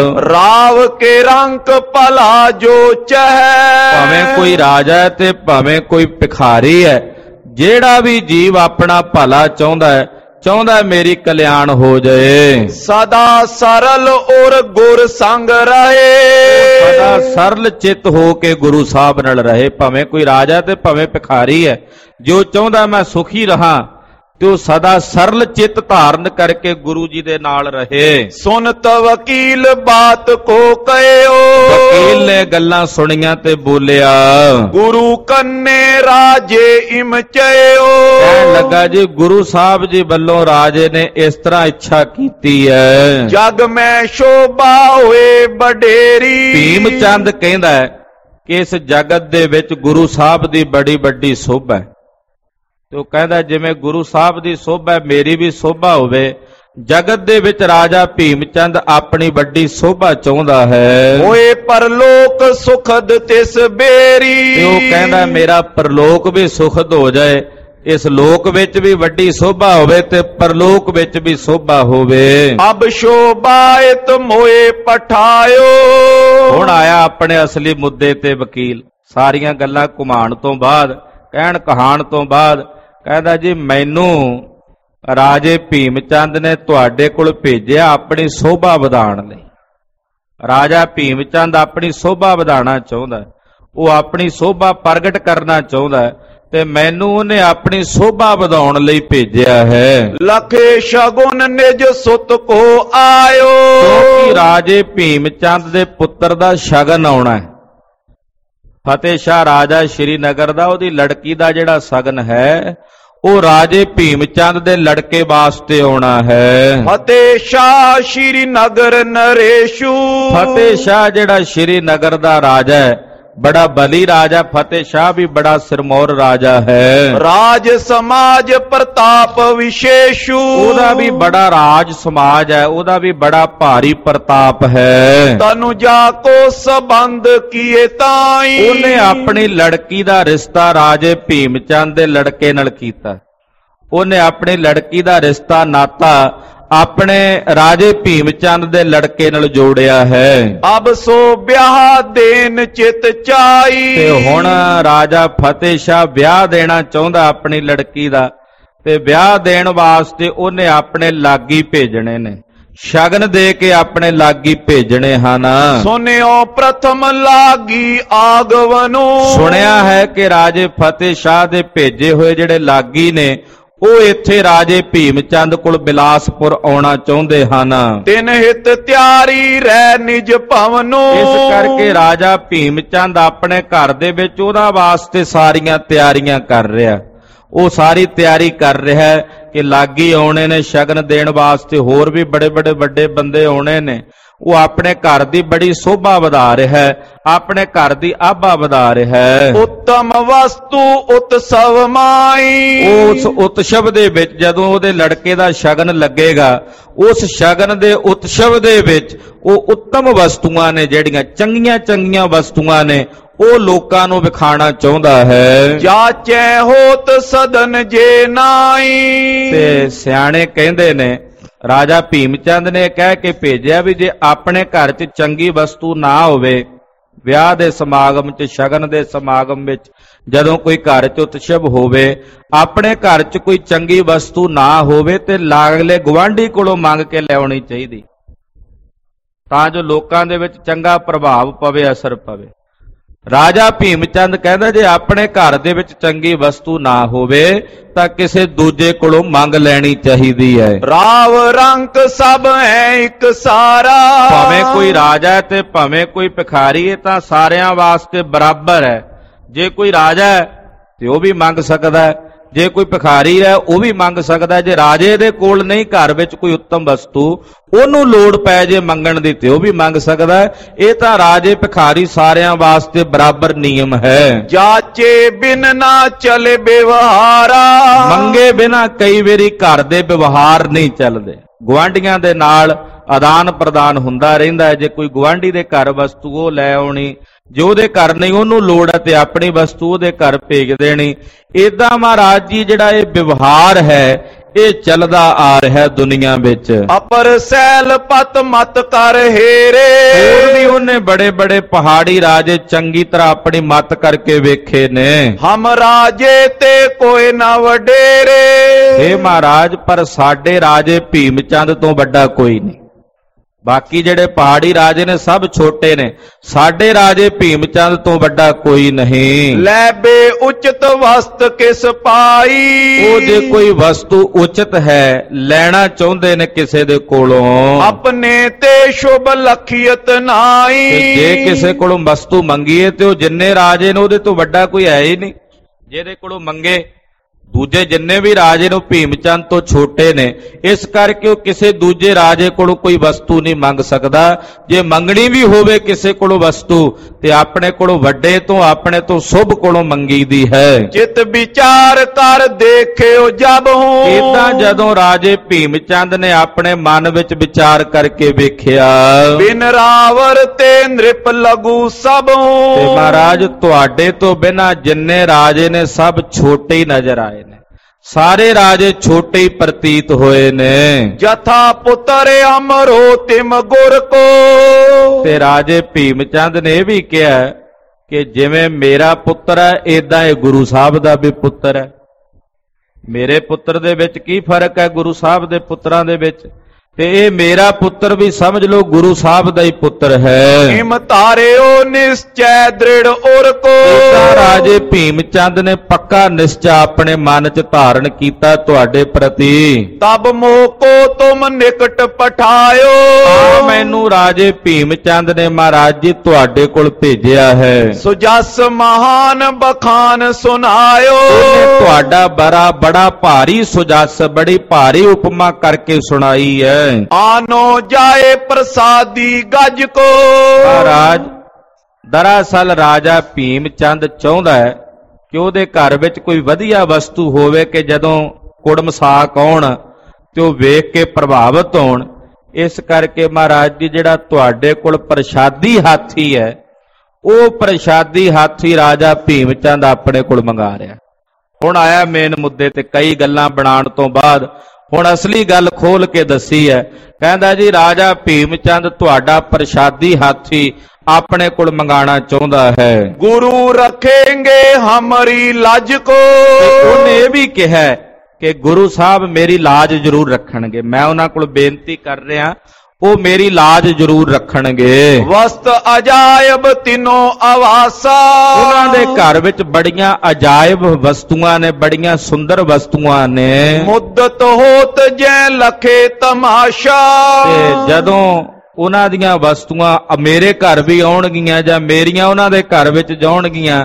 ਰਾਵ ਕੇ ਰੰਕ ਭਲਾ ਜੋ ਚਹੈ। ਭਾਵੇਂ ਕੋਈ ਰਾਜਾ ਹੈ ਤੇ ਭਾਵੇਂ ਕੋਈ ਭਿਖਾਰੀ ਹੈ, ਜਿਹੜਾ ਵੀ ਜੀਵ ਆਪਣਾ ਭਲਾ ਚਾਹੁੰਦਾ ਹੈ, ਚਾਹੁੰਦਾ ਮੇਰੀ ਕਲਿਆਣ ਹੋ ਜਾਏ, ਸਦਾ ਸਰਲ ਔਰ ਗੁਰ ਸੰਗ ਰਹੇ। ਸਦਾ ਸਰਲ ਚਿੱਤ ਹੋ ਕੇ ਗੁਰੂ ਸਾਹਿਬ ਨਾਲ ਰਹੇ। ਭਾਵੇਂ ਕੋਈ ਰਾਜਾ ਤੇ ਭਾਵੇਂ ਭਿਖਾਰੀ ਹੈ, ਜੋ ਚਾਹੁੰਦਾ ਮੈਂ ਸੁਖੀ ਰਹਾ ਤੇ ਉਹ ਸਦਾ ਸਰਲ ਚਿੱਤ ਧਾਰਨ ਕਰਕੇ ਗੁਰੂ ਜੀ ਦੇ ਨਾਲ ਰਹੇ। ਸੁਨਤ ਵਕੀਲ ਬਾਤ ਕੋ ਕਹਿਓ। ਵਕੀਲ ਨੇ ਗੱਲਾਂ ਸੁਣੀਆਂ ਤੇ ਬੋਲਿਆ, ਗੁਰੂ ਕੰਨੇ ਰਾਜੇ ਇਮ ਚਇਓ। ਕਹਿਣ ਲੱਗਾ ਜੀ ਗੁਰੂ ਸਾਹਿਬ ਜੀ ਵੱਲੋਂ ਰਾਜੇ ਨੇ ਇਸ ਤਰ੍ਹਾਂ ਇੱਛਾ ਕੀਤੀ ਹੈ। ਜਗ ਮੈਂ ਸ਼ੋਭਾ ਹੋਏ ਬਡੇਰੀ। ਭੀਮ ਚੰਦ ਕਹਿੰਦਾ ਹੈ ਕਿ ਇਸ ਜਗਤ ਦੇ ਵਿੱਚ ਗੁਰੂ ਸਾਹਿਬ ਦੀ ਬੜੀ ਵੱਡੀ ਸੋਭਾ ਹੈ। ਤੇ ਉਹ ਕਹਿੰਦਾ ਜਿਵੇਂ ਗੁਰੂ ਸਾਹਿਬ ਦੀ ਸੋਭਾ ਮੇਰੀ ਵੀ ਸੋਭਾ ਹੋਵੇ। ਜਗਤ ਦੇ ਵਿੱਚ ਰਾਜਾ ਭੀਮ ਚੰਦ ਆਪਣੀ ਵੱਡੀ ਸੋਭਾ ਚਾਹੁੰਦਾ ਹੈ। ਹੋਏ ਪਰਲੋਕ ਸੁਖਦ ਤਿਸ ਬੇਰੀ। ਤੇ ਉਹ ਕਹਿੰਦਾ ਮੇਰਾ ਪਰਲੋਕ ਵੀ ਸੁਖਦ ਹੋ ਜਾਏ, ਇਸ ਲੋਕ ਵਿੱਚ ਵੀ ਵੱਡੀ ਸੋਭਾ ਹੋਵੇ ਤੇ ਪਰਲੋਕ ਵਿੱਚ ਵੀ ਸੋਭਾ ਹੋਵੇ। ਅਬ ਸ਼ੋਭਾਇਤ ਮੋਏ ਪਠਾਇਓ। ਹੁਣ ਆਇਆ ਆਪਣੇ ਅਸਲੀ ਮੁੱਦੇ ਤੇ ਵਕੀਲ। ਸਾਰੀਆਂ ਗੱਲਾਂ ਘੁਮਾਉਣ ਤੋਂ ਬਾਅਦ, ਕਹਿਣ ਕਹਾਣ ਤੋਂ ਬਾਅਦ ਕਹਿੰਦਾ ਜੀ ਮੈਨੂੰ ਰਾਜੇ ਭੀਮ ਚੰਦ ਨੇ ਤੁਹਾਡੇ ਕੋਲ ਭੇਜਿਆ ਆਪਣੀ ਸੋਭਾ ਵਧਾਉਣ ਲਈ। ਰਾਜਾ ਭੀਮ ਚੰਦ ਆਪਣੀ ਸੋਭਾ ਵਧਾਉਣਾ ਚਾਹੁੰਦਾ, ਉਹ ਆਪਣੀ ਸੋਭਾ ਪ੍ਰਗਟ ਕਰਨਾ ਚਾਹੁੰਦਾ ਤੇ ਮੈਨੂੰ ਉਹਨੇ ਆਪਣੀ ਸੋਭਾ ਵਧਾਉਣ ਲਈ ਭੇਜਿਆ ਹੈ। ਲਖੇ ਸ਼ਗੁਨ ਨਿਜ ਸੁਤ ਕੋ ਆਇਓ। ਕਿਉਂਕਿ ਰਾਜੇ ਭੀਮ ਚੰਦ ਦੇ ਪੁੱਤਰ ਦਾ ਸ਼ਗਨ ਆਉਣਾ ਹੈ। ਫਤਿਹ ਸ਼ਾਹ ਰਾਜਾ ਸ਼੍ਰੀਨਗਰ ਦਾ, ਉਹਦੀ ਲੜਕੀ ਦਾ ਜਿਹੜਾ ਸ਼ਗਨ ਹੈ ਉਹ ਰਾਜੇ ਭੀਮ ਚੰਦ ਦੇ ਲੜਕੇ ਵਾਸਤੇ ਆਉਣਾ ਹੈ। ਫਤਿਹ ਸ਼ਾਹ ਸ਼੍ਰੀਨਗਰ ਨਰੇਸ਼ੂ। ਫਤਿਹ ਸ਼ਾਹ ਜਿਹੜਾ ਸ਼੍ਰੀਨਗਰ ਦਾ ਰਾਜਾ ਹੈ, ਬੜਾ ਬਲੀ ਰਾਜਾ। ਫਤਿਹ ਸ਼ਾਹ ਵੀ ਬੜਾ ਸਿਰਮੌਰ ਰਾਜਾ ਹੈ। ਰਾਜ ਸਮਾਜ ਪ੍ਰਤਾਪ ਵਿਸ਼ੇਸ਼ੂ। ਉਹਦਾ ਵੀ ਬੜਾ ਰਾਜ ਸਮਾਜ ਹੈ, ਉਹਦਾ ਵੀ ਬੜਾ ਭਾਰੀ ਪ੍ਰਤਾਪ ਹੈ। ਤਨੁ ਜਾ ਕੋ ਸੰਬੰਧ ਕੀਏ ਤਾਈ। ਉਹਨੇ ਆਪਣੀ ਲੜਕੀ ਦਾ ਰਿਸ਼ਤਾ ਰਾਜੇ ਭੀਮ ਚੰਦ ਦੇ ਲੜਕੇ ਨਾਲ ਕੀਤਾ। ਉਹਨੇ ਆਪਣੀ ਲੜਕੀ ਦਾ ਰਿਸ਼ਤਾ ਨਾਤਾ ਆਪਣੇ ਰਾਜੇ ਭੀਮ ਚੰਦ ਦੇ ਲੜਕੇ ਨਾਲ ਜੋੜਿਆ ਹੈ। ਅਬ ਸੋ ਵਿਆਹ ਦੇਨ ਚਿਤ ਚਾਈ। ਤੇ ਹੁਣ ਰਾਜਾ ਫਤਿਹ ਸ਼ਾਹ ਵਿਆਹ ਦੇਣਾ ਚਾਹੁੰਦਾ ਆਪਣੀ ਲੜਕੀ ਦਾ, ਤੇ ਵਿਆਹ ਦੇਣ ਵਾਸਤੇ ਉਹਨੇ ਆਪਣੇ ਲਾਗੀ ਭੇਜਣੇ ਨੇ, ਸ਼ਗਨ ਦੇ ਕੇ ਆਪਣੇ ਲਾਗੀ ਭੇਜਣੇ ਹਨ। ਸੁਨਿਓ ਪ੍ਰਥਮ ਲਾਗੀ ਆਗਵਨੋ। ਸੁਣਿਆ ਹੈ ਕਿ ਰਾਜੇ ਫਤਿਹ ਸ਼ਾਹ ਦੇ ਭੇਜੇ ਹੋਏ ਜਿਹੜੇ ਲਾਗੀ ਨੇ ਉਹ ਇੱਥੇ ਰਾਜੇ ਭੀਮ ਚੰਦ ਕੋਲ ਬਿਲਾਸਪੁਰ ਆਉਣਾ ਚਾਹੁੰਦੇ ਹਨ। ਤਿਨ ਹਿਤ ਤਿਆਰੀ ਰਹਿ ਨਿਜ ਭਵਨੋ। ਇਸ ਕਰਕੇ ਰਾਜਾ ਭੀਮ ਚੰਦ ਆਪਣੇ ਘਰ ਦੇ ਵਿੱਚ ਉਹਦਾ ਵਾਸਤੇ ਸਾਰੀਆਂ ਤਿਆਰੀਆਂ ਕਰ ਰਿਹਾ। ਉਹ ਸਾਰੀ ਤਿਆਰੀ ਕਰ ਰਿਹਾ ਹੈ ਕਿ ਲਾਗੀ ਆਉਣੇ ਨੇ ਸ਼ਗਨ ਦੇਣ ਵਾਸਤੇ, ਹੋਰ ਵੀ ਬੜੇ ਬੜੇ ਵੱਡੇ ਬੰਦੇ ਆਉਣੇ ਨੇ। ਉਹ ਆਪਣੇ ਘਰ ਦੀ ਬੜੀ ਸੋਭਾ ਵਧਾ ਰਿਹਾ ਹੈ, ਆਪਣੇ ਘਰ ਦੀ ਆਭਾ ਵਧਾ ਰਿਹਾ ਹੈ। ਉੱਤਮ ਵਸਤੂ ਉਤਸਵ ਮਾਈ, ਉਸ ਉਤਸਵ ਦੇ ਵਿੱਚ ਜਦੋਂ ਉਹਦੇ ਲੜਕੇ ਦਾ ਸ਼ਗਨ ਲੱਗੇਗਾ, ਉਸ ਸ਼ਗਨ ਦੇ ਉਤਸਵ ਦੇ ਵਿੱਚ ਉਹ ਉੱਤਮ ਵਸਤੂਆਂ ਨੇ, ਜਿਹੜੀਆਂ ਚੰਗੀਆਂ ਚੰਗੀਆਂ ਵਸਤੂਆਂ ਨੇ, ਉਹ ਲੋਕਾਂ ਨੂੰ ਵਿਖਾਣਾ ਚਾਹੁੰਦਾ ਹੈ। ਜਾਚੈ ਹੋਤ ਸਦਨ ਜੇ ਨਾਈ, ਤੇ ਸਿਆਣੇ ਕਹਿੰਦੇ ਨੇ, ਰਾਜਾ ਭੀਮ ਚੰਦ ਨੇ ਕਹਿ ਕੇ ਭੇਜਿਆ ਵੀ ਜੇ ਆਪਣੇ ਘਰ 'ਚ ਚੰਗੀ ਵਸਤੂ ਨਾ ਹੋਵੇ, ਵਿਆਹ ਦੇ ਸਮਾਗਮ 'ਚ, ਸ਼ਗਨ ਦੇ ਸਮਾਗਮ ਵਿੱਚ ਜਦੋਂ ਕੋਈ ਘਰ 'ਚ ਉਤਸਵ ਹੋਵੇ, ਆਪਣੇ ਘਰ 'ਚ ਕੋਈ ਚੰਗੀ ਵਸਤੂ ਨਾ ਹੋਵੇ ਤੇ ਲਾਗਲੇ ਗੁਆਂਢੀ ਕੋਲੋਂ ਮੰਗ ਕੇ ਲਿਆਉਣੀ ਚਾਹੀਦੀ, ਤਾਂ ਜੋ ਲੋਕਾਂ ਦੇ ਵਿੱਚ ਚੰਗਾ ਪ੍ਰਭਾਵ ਪਵੇ, ਅਸਰ ਪਵੇ। ਰਾਜਾ ਭੀਮ ਚੰਦ ਕਹਿੰਦਾ ਜੇ ਆਪਣੇ ਘਰ ਦੇ ਵਿੱਚ ਚੰਗੀ ਵਸਤੂ ਨਾ ਹੋਵੇ ਤਾਂ ਕਿਸੇ ਦੂਜੇ ਕੋਲੋਂ ਮੰਗ ਲੈਣੀ ਚਾਹੀਦੀ ਹੈ। ਰਾਵ ਰੰਕ ਸਭ ਹੈ ਇੱਕ ਸਾਰਾ, ਭਾਵੇਂ ਕੋਈ ਰਾਜਾ ਹੈ ਤੇ ਭਾਵੇਂ ਕੋਈ ਭਿਖਾਰੀ ਹੈ, ਤਾਂ ਸਾਰਿਆਂ ਵਾਸਤੇ ਬਰਾਬਰ ਹੈ। ਜੇ ਕੋਈ ਰਾਜਾ ਹੈ ਤੇ ਉਹ ਵੀ ਮੰਗ ਸਕਦਾ ਹੈ, ਜੇ ਕੋਈ ਭਿਖਾਰੀ ਹੈ ਉਹ ਵੀ ਮੰਗ ਸਕਦਾ ਹੈ। ਜੇ ਰਾਜੇ ਦੇ ਕੋਲ ਨਹੀਂ ਘਰ ਵਿੱਚ ਕੋਈ ਉੱਤਮ ਵਸਤੂ, ਉਹਨੂੰ ਲੋੜ ਪੈ ਜੇ ਮੰਗਣ ਦੀ ਤੇ ਉਹ ਵੀ ਮੰਗ ਸਕਦਾ ਹੈ। ਇਹ ਤਾਂ ਰਾਜੇ ਭਿਖਾਰੀ ਸਾਰਿਆਂ ਵਾਸਤੇ ਬਰਾਬਰ ਨਿਯਮ ਹੈ। ਜਾਚੇ ਬਿਨ ਨਾ ਚਲੇ ਵਿਵਹਾਰਾ, ਮੰਗੇ ਬਿਨਾ ਕਈ ਵਾਰੀ ਘਰ ਦੇ ਵਿਵਹਾਰ ਨਹੀਂ ਚੱਲਦੇ। ਗੁਆਂਢੀਆਂ ਦੇ ਨਾਲ ਆਦਾਨ ਪ੍ਰਦਾਨ ਹੁੰਦਾ ਰਹਿੰਦਾ ਹੈ। ਜੇ ਕੋਈ ਗੁਆਂਢੀ ਦੇ ਘਰ ਵਸਤੂ ਉਹ ਲੈ ਆਉਣੀ, ਜੇ ਉਹਦੇ ਘਰ ਨਹੀਂ ਉਹਨੂੰ ਲੋੜ ਹੈ ਤੇ ਆਪਣੀ ਵਸਤੂ ਉਹਦੇ ਘਰ ਭੇਜ ਦੇਣੀ। ਏਦਾਂ ਮਹਾਰਾਜ ਜੀ ਜਿਹੜਾ ਇਹ ਵਿਵਹਾਰ ਹੈ ਇਹ ਚੱਲਦਾ ਆ ਰਿਹਾ ਦੁਨੀਆ ਵਿੱਚ। ਅਪਰ ਸੈਲ ਪਤ ਮਤ ਕਰ ਹੇਰੇ, ਹੋਰ ਵੀ ਉਹਨੇ ਬੜੇ ਬੜੇ ਪਹਾੜੀ ਰਾਜੇ ਚੰਗੀ ਤਰ੍ਹਾਂ ਆਪਣੀ ਮਤ ਕਰਕੇ ਵੇਖੇ ਨੇ। ਹਮ ਰਾਜੇ ਤੇ ਕੋਈ ਨਾ ਵਡੇਰੇ, ਇਹ ਮਹਾਰਾਜ ਪਰ ਸਾਡੇ ਰਾਜੇ ਭੀਮ ਚੰਦ ਤੋਂ ਵੱਡਾ ਕੋਈ ਨਹੀਂ। ਬਾਕੀ ਜਿਹੜੇ ਪਹਾੜੀ ਰਾਜੇ ਨੇ ਸਭ ਛੋਟੇ ਨੇ, ਸਾਡੇ ਰਾਜੇ ਭੀਮ ਚੰਦ ਤੋਂ ਵੱਡਾ ਕੋਈ ਨਹੀਂ। ਲੈ ਬੇ ਉਚਿਤ ਵਸਤ ਕਿਸ ਪਾਈ, ਉਹ ਜੇ ਕੋਈ ਵਸਤੂ ਉਚਿਤ ਹੈ ਲੈਣਾ ਚਾਹੁੰਦੇ ਨੇ ਕਿਸੇ ਦੇ ਕੋਲੋਂ, ਆਪਣੇ ਤੇ ਸ਼ੁਭ ਲਖੀਅਤ ਨਾਈ। ਤੇ ਜੇ ਕਿਸੇ ਕੋਲੋਂ ਵਸਤੂ ਮੰਗੀਏ ਤੇ ਉਹ ਜਿੰਨੇ ਰਾਜੇ ਨੇ ਉਹਦੇ ਤੋਂ ਵੱਡਾ ਕੋਈ ਹੈ ਹੀ ਨਹੀਂ। ਜਿਹਦੇ ਕੋਲੋਂ ਮੰਗੇ, ਦੂਜੇ ਜਿੰਨੇ ਵੀ ਰਾਜੇ ਨੂੰ ਭੀਮ ਚੰਦ ਤੋਂ ਛੋਟੇ ਨੇ, ਇਸ ਕਰਕੇ ਉਹ ਕਿਸੇ ਦੂਜੇ ਰਾਜੇ ਕੋਲੋਂ ਕੋਈ ਵਸਤੂ ਨਹੀਂ ਮੰਗ ਸਕਦਾ। ਜੇ ਮੰਗਣੀ ਵੀ ਹੋਵੇ ਕਿਸੇ ਕੋਲੋਂ ਵਸਤੂ ਤੇ ਆਪਣੇ ਕੋਲੋਂ ਵੱਡੇ ਤੋਂ, ਆਪਣੇ ਤੋਂ ਸ਼ੁਭ ਕੋਲੋਂ ਮੰਗੀਦੀ ਹੈ। ਚਿਤ ਵਿਚਾਰ ਕਰ ਦੇਖਿਓ ਜਬ ਹੂੰ, ਇਦਾਂ ਜਦੋਂ ਰਾਜੇ ਭੀਮ ਚੰਦ ਨੇ ਆਪਣੇ ਮਨ ਵਿੱਚ ਵਿਚਾਰ ਕਰਕੇ ਵੇਖਿਆ, ਬਿਨ ਰਾਵਰ ਤੇ ਨ੍ਰਿਪ ਲਗੂ ਸਭ ਹੂੰ, ਤੇ ਮਹਾਰਾਜ ਤੁਹਾਡੇ ਤੋਂ ਬਿਨਾਂ ਜਿੰਨੇ ਰਾਜੇ ਨੇ ਸਭ ਛੋਟੇ ਹੀ ਨਜ਼ਰ ਆਏ ਨੇ। ਸਾਰੇ ਰਾਜੇ ਛੋਟੇ ਹੀ ਪ੍ਰਤੀਤ ਹੋਏ ਨੇ। ਜਥਾ ਪੁੱਤਰ ਅਮਰੋ ਤਿਮ ਗੁਰ ਕੋ, ਤੇ ਰਾਜੇ ਭੀਮ ਚੰਦ ਨੇ ਇਹ ਵੀ ਕਿਹਾ ਕਿ ਜਿਵੇਂ ਮੇਰਾ ਪੁੱਤਰ ਹੈ ਏਦਾਂ ਇਹ ਗੁਰੂ ਸਾਹਿਬ ਦਾ ਵੀ ਪੁੱਤਰ ਹੈ। ਮੇਰੇ ਪੁੱਤਰ ਦੇ ਵਿੱਚ ਕੀ ਫਰਕ ਹੈ ਗੁਰੂ ਸਾਹਿਬ ਦੇ ਪੁੱਤਰਾਂ ਦੇ ਵਿੱਚ? ਤੇ ਇਹ ਮੇਰਾ ਪੁੱਤਰ ਵੀ ਸਮਝ ਲਓ ਗੁਰੂ ਸਾਹਿਬ ਦਾ ਹੀ ਪੁੱਤਰ ਹੈ। ਹਿਮ ਧਾਰਿਓ ਨਿਸ਼ਚੈ ਦ੍ਰਿੜ ਉਰ ਕੋ, ਰਾਜੇ ਭੀਮ ਚੰਦ ਨੇ ਪੱਕਾ ਨਿਸ਼ਚਾ ਆਪਣੇ ਮਨ 'ਚ ਧਾਰਨ ਕੀਤਾ ਤੁਹਾਡੇ ਪ੍ਰਤੀ। ਤਬ ਮੋਕੋ ਤੁਮ ਨਿਕਟ ਪਠਾਇਓ, ਮੈਨੂੰ ਰਾਜੇ ਭੀਮ ਚੰਦ ਨੇ ਮਹਾਰਾਜ ਜੀ ਤੁਹਾਡੇ ਕੋਲ ਭੇਜਿਆ ਹੈ। ਸੁਜਸ ਮਹਾਨ ਬਖਾਨ ਸੁਨਾਇਓ, ਉਹਨੇ ਤੁਹਾਡਾ ਬੜਾ ਭਾਰੀ ਸੁਜਸ, ਬੜੀ ਭਾਰੀ ਉਪਮਾ ਕਰਕੇ ਸੁਣਾਈ ਹੈ। ਆਨੋ ਜਾਏ ਪ੍ਰਸਾਦੀ ਗੱਜ ਕੋ, ਮਹਾਰਾਜ ਦਰਅਸਲ ਰਾਜਾ ਭੀਮ ਚੰਦ ਚਾਹੁੰਦਾ ਹੈ ਕਿ ਉਹਦੇ ਘਰ ਵਿੱਚ ਕੋਈ ਵਧੀਆ ਵਸਤੂ ਹੋਵੇ ਕਿ ਜਦੋਂ ਕੁੜਮ ਸਾਕ ਆਉਣ ਤੇ ਉਹ ਵੇਖ ਕੇ ਪ੍ਰਭਾਵਿਤ ਹੋਣ। ਇਸ ਕਰਕੇ ਮਹਾਰਾਜ ਜੀ ਜਿਹੜਾ ਤੁਹਾਡੇ ਕੋਲ ਪ੍ਰਸ਼ਾਦੀ ਹਾਥੀ ਹੈ, ਉਹ ਪ੍ਰਸ਼ਾਦੀ ਹਾਥੀ ਰਾਜਾ ਭੀਮ ਚੰਦ ਆਪਣੇ ਕੋਲ ਮੰਗਾ ਰਿਹਾ। ਹੁਣ ਆਇਆ ਮੇਨ ਮੁੱਦੇ ਤੇ। ਕਈ ਗੱਲਾਂ ਬਣਾਉਣ ਤੋਂ ਬਾਅਦ ਹੁਣ ਅਸਲੀ ਗੱਲ ਖੋਲ ਕੇ ਦੱਸੀ ਹੈ। ਕਹਿੰਦਾ ਜੀ ਰਾਜਾ ਭੀਮ ਚੰਦ ਤੁਹਾਡਾ ਪ੍ਰਸ਼ਾਦੀ ਹਾਥੀ ਆਪਣੇ ਕੋਲ ਮੰਗਾਣਾ ਚਾਹੁੰਦਾ ਹੈ। ਗੁਰੂ ਰੱਖੇਂਗੇ ਹਮਾਰੀ ਲਾਜ ਕੋ, ਉਹਨੇ ਇਹ ਵੀ ਕਿਹਾ ਕਿ ਗੁਰੂ ਸਾਹਿਬ ਮੇਰੀ ਲਾਜ ਜ਼ਰੂਰ ਰੱਖਣਗੇ। ਮੈਂ ਉਹਨਾਂ ਕੋਲ ਬੇਨਤੀ ਕਰ ਰਿਹਾ, ਉਹ ਮੇਰੀ ਲਾਜ ਜ਼ਰੂਰ ਰੱਖਣਗੇ। ਵਸਤ ਅਜਾਇਬ ਤਿਨੋ ਆਵਾਸਾ, ਉਹਨਾਂ ਦੇ ਘਰ ਵਿੱਚ ਬੜੀਆਂ ਅਜਾਇਬ ਵਸਤੂਆਂ ਨੇ, ਬੜੀਆਂ ਸੁੰਦਰ ਵਸਤੂਆਂ ਨੇ। ਮੁੱਦਤ ਹੋਤ ਜੈ ਲਖੇ ਤਮਾਸ਼ਾ, ਤੇ ਜਦੋਂ ਉਹਨਾਂ ਦੀਆਂ ਵਸਤੂਆਂ ਮੇਰੇ ਘਰ ਵੀ ਆਉਣਗੀਆਂ ਜਾਂ ਮੇਰੀਆਂ ਉਹਨਾਂ ਦੇ ਘਰ ਵਿੱਚ ਜਾਉਣਗੀਆਂ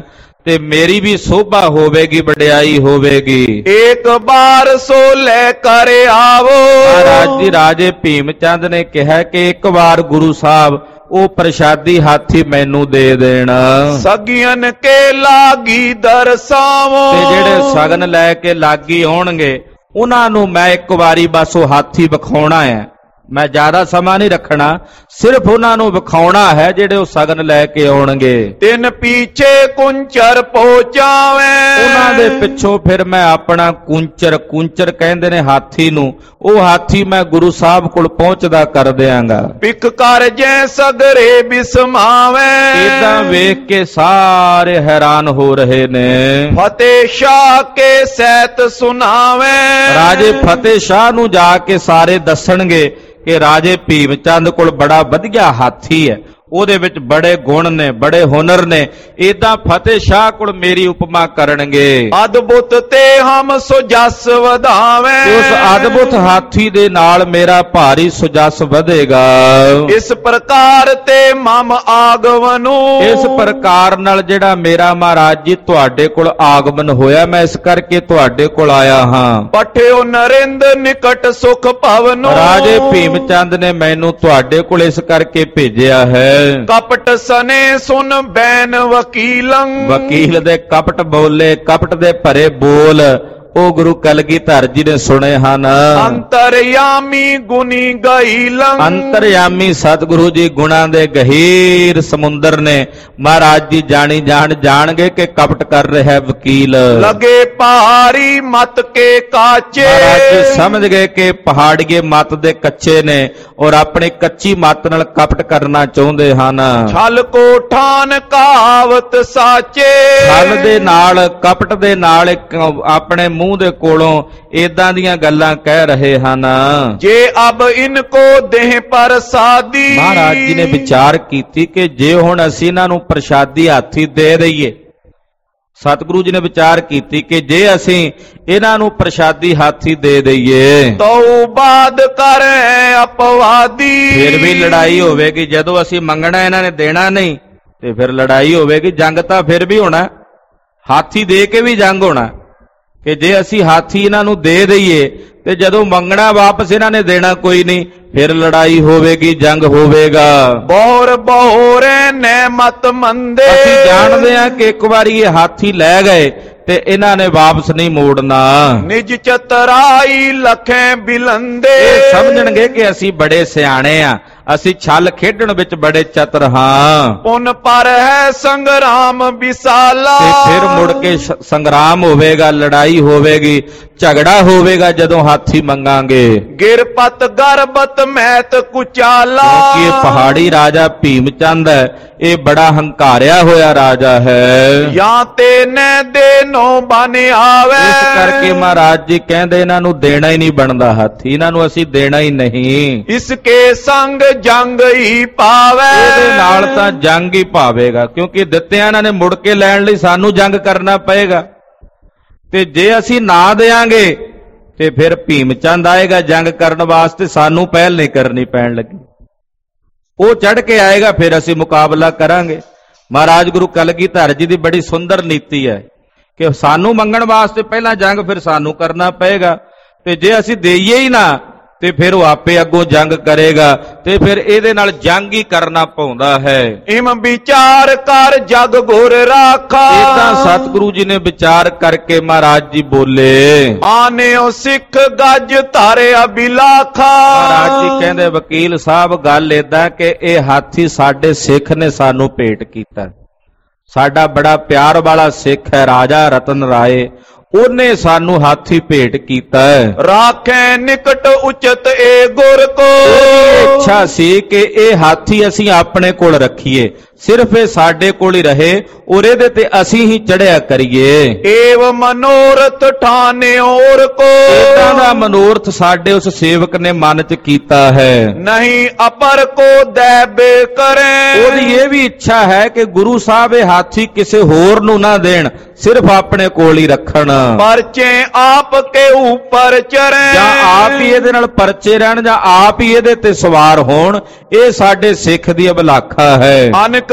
ਤੇ ਮੇਰੀ ਵੀ ਸੋਭਾ ਹੋਵੇਗੀ, ਵਡਿਆਈ ਹੋਵੇਗੀ। ਏਕ ਬਾਰ ਸੋ ਲੈ ਕਰ ਆਵੋ। ਮਹਾਰਾਜ ਜੀ ਰਾਜੇ ਭੀਮ ਚੰਦ ਨੇ ਕਿਹਾ ਕਿ ਇੱਕ ਵਾਰ ਗੁਰੂ ਸਾਹਿਬ ਉਹ ਪ੍ਰਸ਼ਾਦੀ ਹਾਥੀ ਮੈਨੂੰ ਦੇ ਦੇਣ। ਸਗਿਅਨ ਕੇ ਲਾਗੀ ਦਰਸਾਵੋ। ਤੇ ਜਿਹੜੇ ਸਗਨ ਲੈ ਕੇ ਲਾਗੀ ਆਉਣਗੇ ਉਹਨਾਂ ਨੂੰ ਮੈਂ ਇੱਕ ਵਾਰੀ ਬਸ ਉਹ ਹਾਥੀ ਵਿਖਾਉਣਾ ਹੈ, ਮੈਂ ਜ਼ਿਆਦਾ ਸਮਾਂ ਨਹੀਂ ਰੱਖਣਾ, ਸਿਰਫ ਉਹਨਾਂ ਨੂੰ ਵਿਖਾਉਣਾ ਹੈ ਜਿਹੜੇ ਉਹ ਸਗਨ ਲੈ ਕੇ ਆਉਣਗੇ। ਤਿੰਨ ਪੀਛੇ ਕੁੰਚਰ ਪਹੁੰਚਾਵੇ। ਉਹਨਾਂ ਦੇ ਪਿੱਛੋਂ ਫਿਰ ਮੈਂ ਆਪਣਾ ਕੂੰਚਰ ਕਹਿੰਦੇ ਨੇ ਹਾਥੀ ਨੂੰ, ਉਹ ਹਾਥੀ ਮੈਂ ਗੁਰੂ ਸਾਹਿਬ ਕੋਲ ਪਹੁੰਚਦਾ ਕਰ ਦਿਆਂਗਾ। ਪਿਕ ਕਰ ਜੈ ਸਗਰੇ ਬਿਸਮਾਵੇ। ਇਦਾਂ ਵੇਖ ਕੇ ਸਾਰੇ ਹੈਰਾਨ ਹੋ ਰਹੇ ਨੇ। ਫਤਿਹ ਸ਼ਾਹ ਕੇ ਸਹਿਤ ਸੁਨਾਵੇ। ਰਾਜੇ ਫਤਿਹ ਸ਼ਾਹ ਨੂੰ ਜਾ ਕੇ ਸਾਰੇ ਦੱਸਣਗੇ ਕਿ ਰਾਜੇ ਭੀਮ ਚੰਦ ਕੋਲ ਬੜਾ ਵਧੀਆ ਹਾਥੀ ਹੈ, ਉਹਦੇ ਵਿੱਚ ਬੜੇ ਗੁਣ ਨੇ, ਬੜੇ ਹੁਨਰ ਨੇ। ਇਦਾਂ ਫਤਿਹ ਸ਼ਾਹ ਕੋਲ ਮੇਰੀ ਉਪਮਾ ਕਰਨਗੇ। ਅਦਭੁਤ ਤੇ ਹਮ ਸੁਜਸ ਵਧਾਵੇ। ਉਸ ਅਦਭੁਤ ਹਾਥੀ ਦੇ ਨਾਲ ਮੇਰਾ ਭਾਰੀ ਸੁਜਸ ਵਧੇਗਾ। ਇਸ ਪ੍ਰਕਾਰ ਤੇ ਮਮ ਆਗਮਨੂ। ਇਸ ਪ੍ਰਕਾਰ ਨਾਲ ਜਿਹੜਾ ਮੇਰਾ ਮਹਾਰਾਜ ਜੀ ਤੁਹਾਡੇ ਕੋਲ ਆਗਮਨ ਹੋਇਆ, ਮੈਂ ਇਸ ਕਰਕੇ ਤੁਹਾਡੇ ਕੋਲ ਆਇਆ ਹਾਂ। ਪਠਿਓ ਨਰਿੰਦ ਨਿਕਟ ਸੁਖ ਭਵਨੂ। ਰਾਜੇ ਭੀਮ ਚੰਦ ਨੇ ਮੈਨੂੰ ਤੁਹਾਡੇ ਕੋਲ ਇਸ ਕਰਕੇ ਭੇਜਿਆ ਹੈ। ਕਪਟ ਸਨੇ ਸੁਨ ਬੈਨ ਵਕੀਲੰ। ਵਕੀਲ ਦੇ ਕਪਟ ਬੋਲੇ, ਕਪਟ ਦੇ ਭਰੇ ਬੋਲ ਉਹ ਗੁਰੂ ਕਲਗੀਧਰ ਜੀ ਨੇ ਸੁਣੇ ਹਨ। ਅੰਤਰਯਾਮੀ ਗੁਨੀ ਗਹੀਲੰ। ਅੰਤਰਯਾਮੀ ਸਤਿਗੁਰੂ ਜੀ ਗੁਣਾਂ ਦੇ ਗਹੀਰ ਸਮੁੰਦਰ ਨੇ। ਮਹਾਰਾਜ ਜੀ ਜਾਣਗੇ ਕਿ ਕਪਟ ਕਰ ਰਿਹਾ ਵਕੀਲ। ਲਗੇ ਪਹਾੜੀ ਮਤ ਕੇ ਕਾਚੇ। ਮਹਾਰਾਜ ਜੀ ਸਮਝ ਗਏ ਕਿ ਪਹਾੜੀਏ ਮਤ ਦੇ ਕੱਚੇ ਨੇ ਔਰ ਆਪਣੀ ਕੱਚੀ ਮਤ ਨਾਲ ਕਪਟ ਕਰਨਾ ਚਾਹੁੰਦੇ ਹਨ। ਛਲ ਕੋ ਠਾਨ ਕਹਾਵਤ ਸਾਚੇ। ਛਲ ਦੇ ਨਾਲ, ਕਪਟ ਦੇ ਨਾਲ ਇੱਕ ਆਪਣੇ ਮੂੰਹ ਦੇ ਕੋਲੋਂ ਇਦਾਂ ਦੀਆਂ ਗੱਲਾਂ ਕਹਿ ਰਹੇ ਹਨ। ਜੇ ਅਬ ਇਨਕੋ ਦੇਹ ਪ੍ਰਸਾਦੀ। ਮਹਾਰਾਜ ਜੀ ਨੇ ਵਿਚਾਰ ਕੀਤੀ ਕਿ ਜੇ ਹੁਣ ਅਸੀਂ ਇਹਨਾਂ ਨੂੰ ਪ੍ਰਸ਼ਾਦੀ ਹਾਥੀ ਦੇ ਦਈਏ, ਸਤਿਗੁਰੂ ਜੀ ਨੇ ਵਿਚਾਰ ਕੀਤੀ ਕਿ ਜੇ ਅਸੀਂ ਇਹਨਾਂ ਨੂੰ ਪ੍ਰਸ਼ਾਦੀ ਹਾਥੀ ਦੇ ਦਈਏ ਤੋ ਬਾਦ ਕਰੇ ਅਪਵਾਦੀ। ਫਿਰ ਵੀ ਲੜਾਈ ਹੋਵੇਗੀ। ਜਦੋਂ ਅਸੀਂ ਮੰਗਣਾ ਇਹਨਾਂ ਨੇ ਦੇਣਾ ਨਹੀਂ ਤੇ ਫਿਰ ਲੜਾਈ ਹੋਵੇਗੀ। ਜੰਗ ਤਾਂ ਫਿਰ ਵੀ ਹੋਣਾ, ਹਾਥੀ ਦੇ ਕੇ ਵੀ ਜੰਗ ਹੋਣਾ। ਕਿ ਜੇ ਅਸੀਂ ਹਾਥੀ ਇਹਨਾਂ ਨੂੰ ਦੇ ਦਈਏ ਤੇ ਜਦੋਂ ਮੰਗਣਾ ਵਾਪਸ ਇਹਨਾਂ ਨੇ ਦੇਣਾ ਕੋਈ ਨਹੀਂ, ਫਿਰ ਲੜਾਈ ਹੋਵੇਗੀ, ਜੰਗ ਹੋਵੇਗਾ। ਬੋਰੇ ਨੇ ਮਤ ਮੰਦੇ। ਅਸੀਂ ਜਾਣਦੇ ਹਾਂ ਕਿ ਇੱਕ ਵਾਰੀ ਇਹ ਹਾਥੀ ਲੈ ਗਏ ਤੇ ਇਹਨਾਂ ਨੇ ਵਾਪਸ ਨਹੀਂ ਮੋੜਨਾ। ਨਿਜ ਚਤਰਾਈ ਲਖੇ ਬਿਲੰਦੇ। ਇਹ ਸਮਝਣਗੇ ਕਿ ਅਸੀਂ ਬੜੇ ਸਿਆਣੇ ਆ, ਅਸੀਂ ਛਲ ਖੇਡਣ ਵਿੱਚ ਬੜੇ ਚਤਰ ਹਾਂ। ਪੁਨ ਪਰ ਹੈ ਸੰਗਰਾਮ ਵਿਸਾਲਾ। ਤੇ ਫਿਰ ਮੁੜ ਕੇ ਸੰਗਰਾਮ ਹੋਵੇਗਾ, ਲੜਾਈ ਹੋਵੇਗੀ, ਝਗੜਾ ਹੋਵੇਗਾ ਜਦੋਂ ਹਾਥੀ ਮੰਗਾਂਗੇ। ਗਿਰਪਤ ਗਰਬਤ ਮਹਿਤ ਕੁਚਾਲਾ। ਕਿਉਂਕਿ ਇਹ ਪਹਾੜੀ ਰਾਜਾ ਭੀਮ ਚੰਦ ਹੈ, ਇਹ ਬੜਾ ਹੰਕਾਰਿਆ ਹੋਇਆ ਰਾਜਾ ਹੈ। ਜਾਂ ਤੇ ਨੇ ਦੇ ਨੋ ਬਨ ਆਵੇ। ਇਸ ਕਰਕੇ ਮਹਾਰਾਜ ਜੀ ਕਹਿੰਦੇ ਇਹਨਾਂ ਨੂੰ ਦੇਣਾ ਹੀ ਨਹੀਂ ਬਣਦਾ ਹਾਥੀ, ਇਹਨਾਂ ਨੂੰ ਅਸੀਂ ਦੇਣਾ ਹੀ ਨਹੀਂ। ਇਸਕੇ ਸੰਗ ਜੰਗ ਹੀ ਪਾਵੇ। ਇਹਦੇ ਨਾਲ ਤਾਂ ਜੰਗ ਹੀ ਪਾਵੇਗਾ, ਕਿਉਂਕਿ ਦਿੱਤਿਆਂ ਇਹਨਾਂ ਨੇ ਮੁੜ ਕੇ ਲੈਣ ਲਈ ਸਾਨੂੰ ਜੰਗ ਕਰਨਾ ਪਏਗਾ। ਤੇ ਜੇ ਅਸੀਂ ਨਾ ਦੇਾਂਗੇ ਤੇ ਫਿਰ ਭੀਮ ਚੰਦ ਆਏਗਾ ਜੰਗ ਕਰਨ ਵਾਸਤੇ, ਸਾਨੂੰ ਪਹਿਲ ਨਹੀਂ ਕਰਨੀ ਪੈਣ ਲੱਗੀ। ਉਹ ਚੜ ਕੇ ਆਏਗਾ, ਫਿਰ ਅਸੀਂ ਮੁਕਾਬਲਾ ਕਰਾਂਗੇ। ਮਹਾਰਾਜ ਗੁਰੂ ਕਲਗੀਧਰ ਜੀ ਦੀ ਬੜੀ ਸੁੰਦਰ ਨੀਤੀ ਹੈ ਕਿ ਸਾਨੂੰ ਮੰਗਣ ਵਾਸਤੇ ਪਹਿਲਾਂ ਜੰਗ ਫਿਰ ਸਾਨੂੰ ਕਰਨਾ ਪਏਗਾ। ਤੇ ਜੇ ਅਸੀਂ ਦੇਈਏ ਹੀ ਨਾ ਤੇ ਫਿਰ ਉਹ ਆਪੇ ਅੱਗੋਂ ਜੰਗ ਕਰੇਗਾ ਤੇ ਫਿਰ ਇਹਦੇ ਨਾਲ ਜੰਗ ਹੀ ਕਰਨਾ ਪਾਉਂਦਾ ਹੈ। ਇਮ ਵਿਚਾਰ ਕਰ ਜਗ ਗੁਰ ਰਾਖਾ। ਇਦਾਂ ਸਤਿਗੁਰੂ ਜੀ ਨੇ ਵਿਚਾਰ ਕਰਕੇ ਮਹਾਰਾਜ ਜੀ ਬੋਲੇ। ਆਨਿਓ ਸਿੱਖ ਗੱਜ ਧਾਰੇ ਅਬਿਲਾਖਾ। ਮਹਾਰਾਜ ਜੀ ਕਹਿੰਦੇ ਵਕੀਲ ਸਾਹਿਬ ਗੱਲ ਏਦਾਂ ਕਿ ਇਹ ਹਾਥੀ ਸਾਡੇ ਸਿੱਖ ਨੇ ਸਾਨੂੰ ਭੇਟ ਕੀਤਾ। ਸਾਡਾ ਬੜਾ ਪਿਆਰ ਵਾਲਾ ਸਿੱਖ ਹੈ ਰਾਜਾ ਰਤਨ ਰਾਏ, ਉਹਨੇ ਸਾਨੂੰ ਹਾਥੀ ਭੇਟ ਕੀਤਾ ਹੈ। ਰਾਖੇ ਨਿਕਟ ਉਚਿਤ ਏ ਗੁਰ ਕੋ। ਇੱਛਾ ਸੀ ਕਿ ਇਹ ਹਾਥੀ ਅਸੀਂ ਆਪਣੇ ਕੋਲ ਰੱਖੀਏ, ਸਿਰਫ ਇਹ ਸਾਡੇ ਕੋਲ ਹੀ ਰਹੇ ਔਰ ਇਹਦੇ ਤੇ ਅਸੀਂ ਹੀ ਚੜਿਆ ਕਰੀਏ। ਏਵ ਮਨੋਰਥ ਠਾਨੇ ਔਰ ਕੋ। ਇਦਾਂ ਦਾ ਮਨੋਰਥ ਸਾਡੇ ਉਸ ਸੇਵਕ ਨੇ ਮਨ ਚ ਕੀਤਾ ਹੈ। ਨਹੀਂ ਅਪਰ ਕੋ ਦੇਬੇ ਕਰੇ। ਉਹਦੀ ਇਹ ਵੀ ਇੱਛਾ ਹੈ ਕਿ ਗੁਰੂ ਸਾਹਿਬ ਇਹ ਹਾਥੀ ਕਿਸੇ ਹੋਰ ਨੂੰ ਨਾ ਦੇਣ, ਸਿਰਫ ਆਪਣੇ ਕੋਲ ਹੀ ਰੱਖਣ। ਪਰਚੇ ਆਪ ਕੇ ਉੱਪਰ ਚਰੇ। ਜਾਂ ਆਪ ਹੀ ਇਹਦੇ ਨਾਲ ਪਰਚੇ ਰਹਿਣ ਜਾਂ ਆਪ ਹੀ ਇਹਦੇ ਤੇ ਸਵਾਰ ਹੋਣ, ਇਹ ਸਾਡੇ ਸਿੱਖ ਦੀ ਅਭਿਲਾਖਾ ਹੈ। ਅਨਕ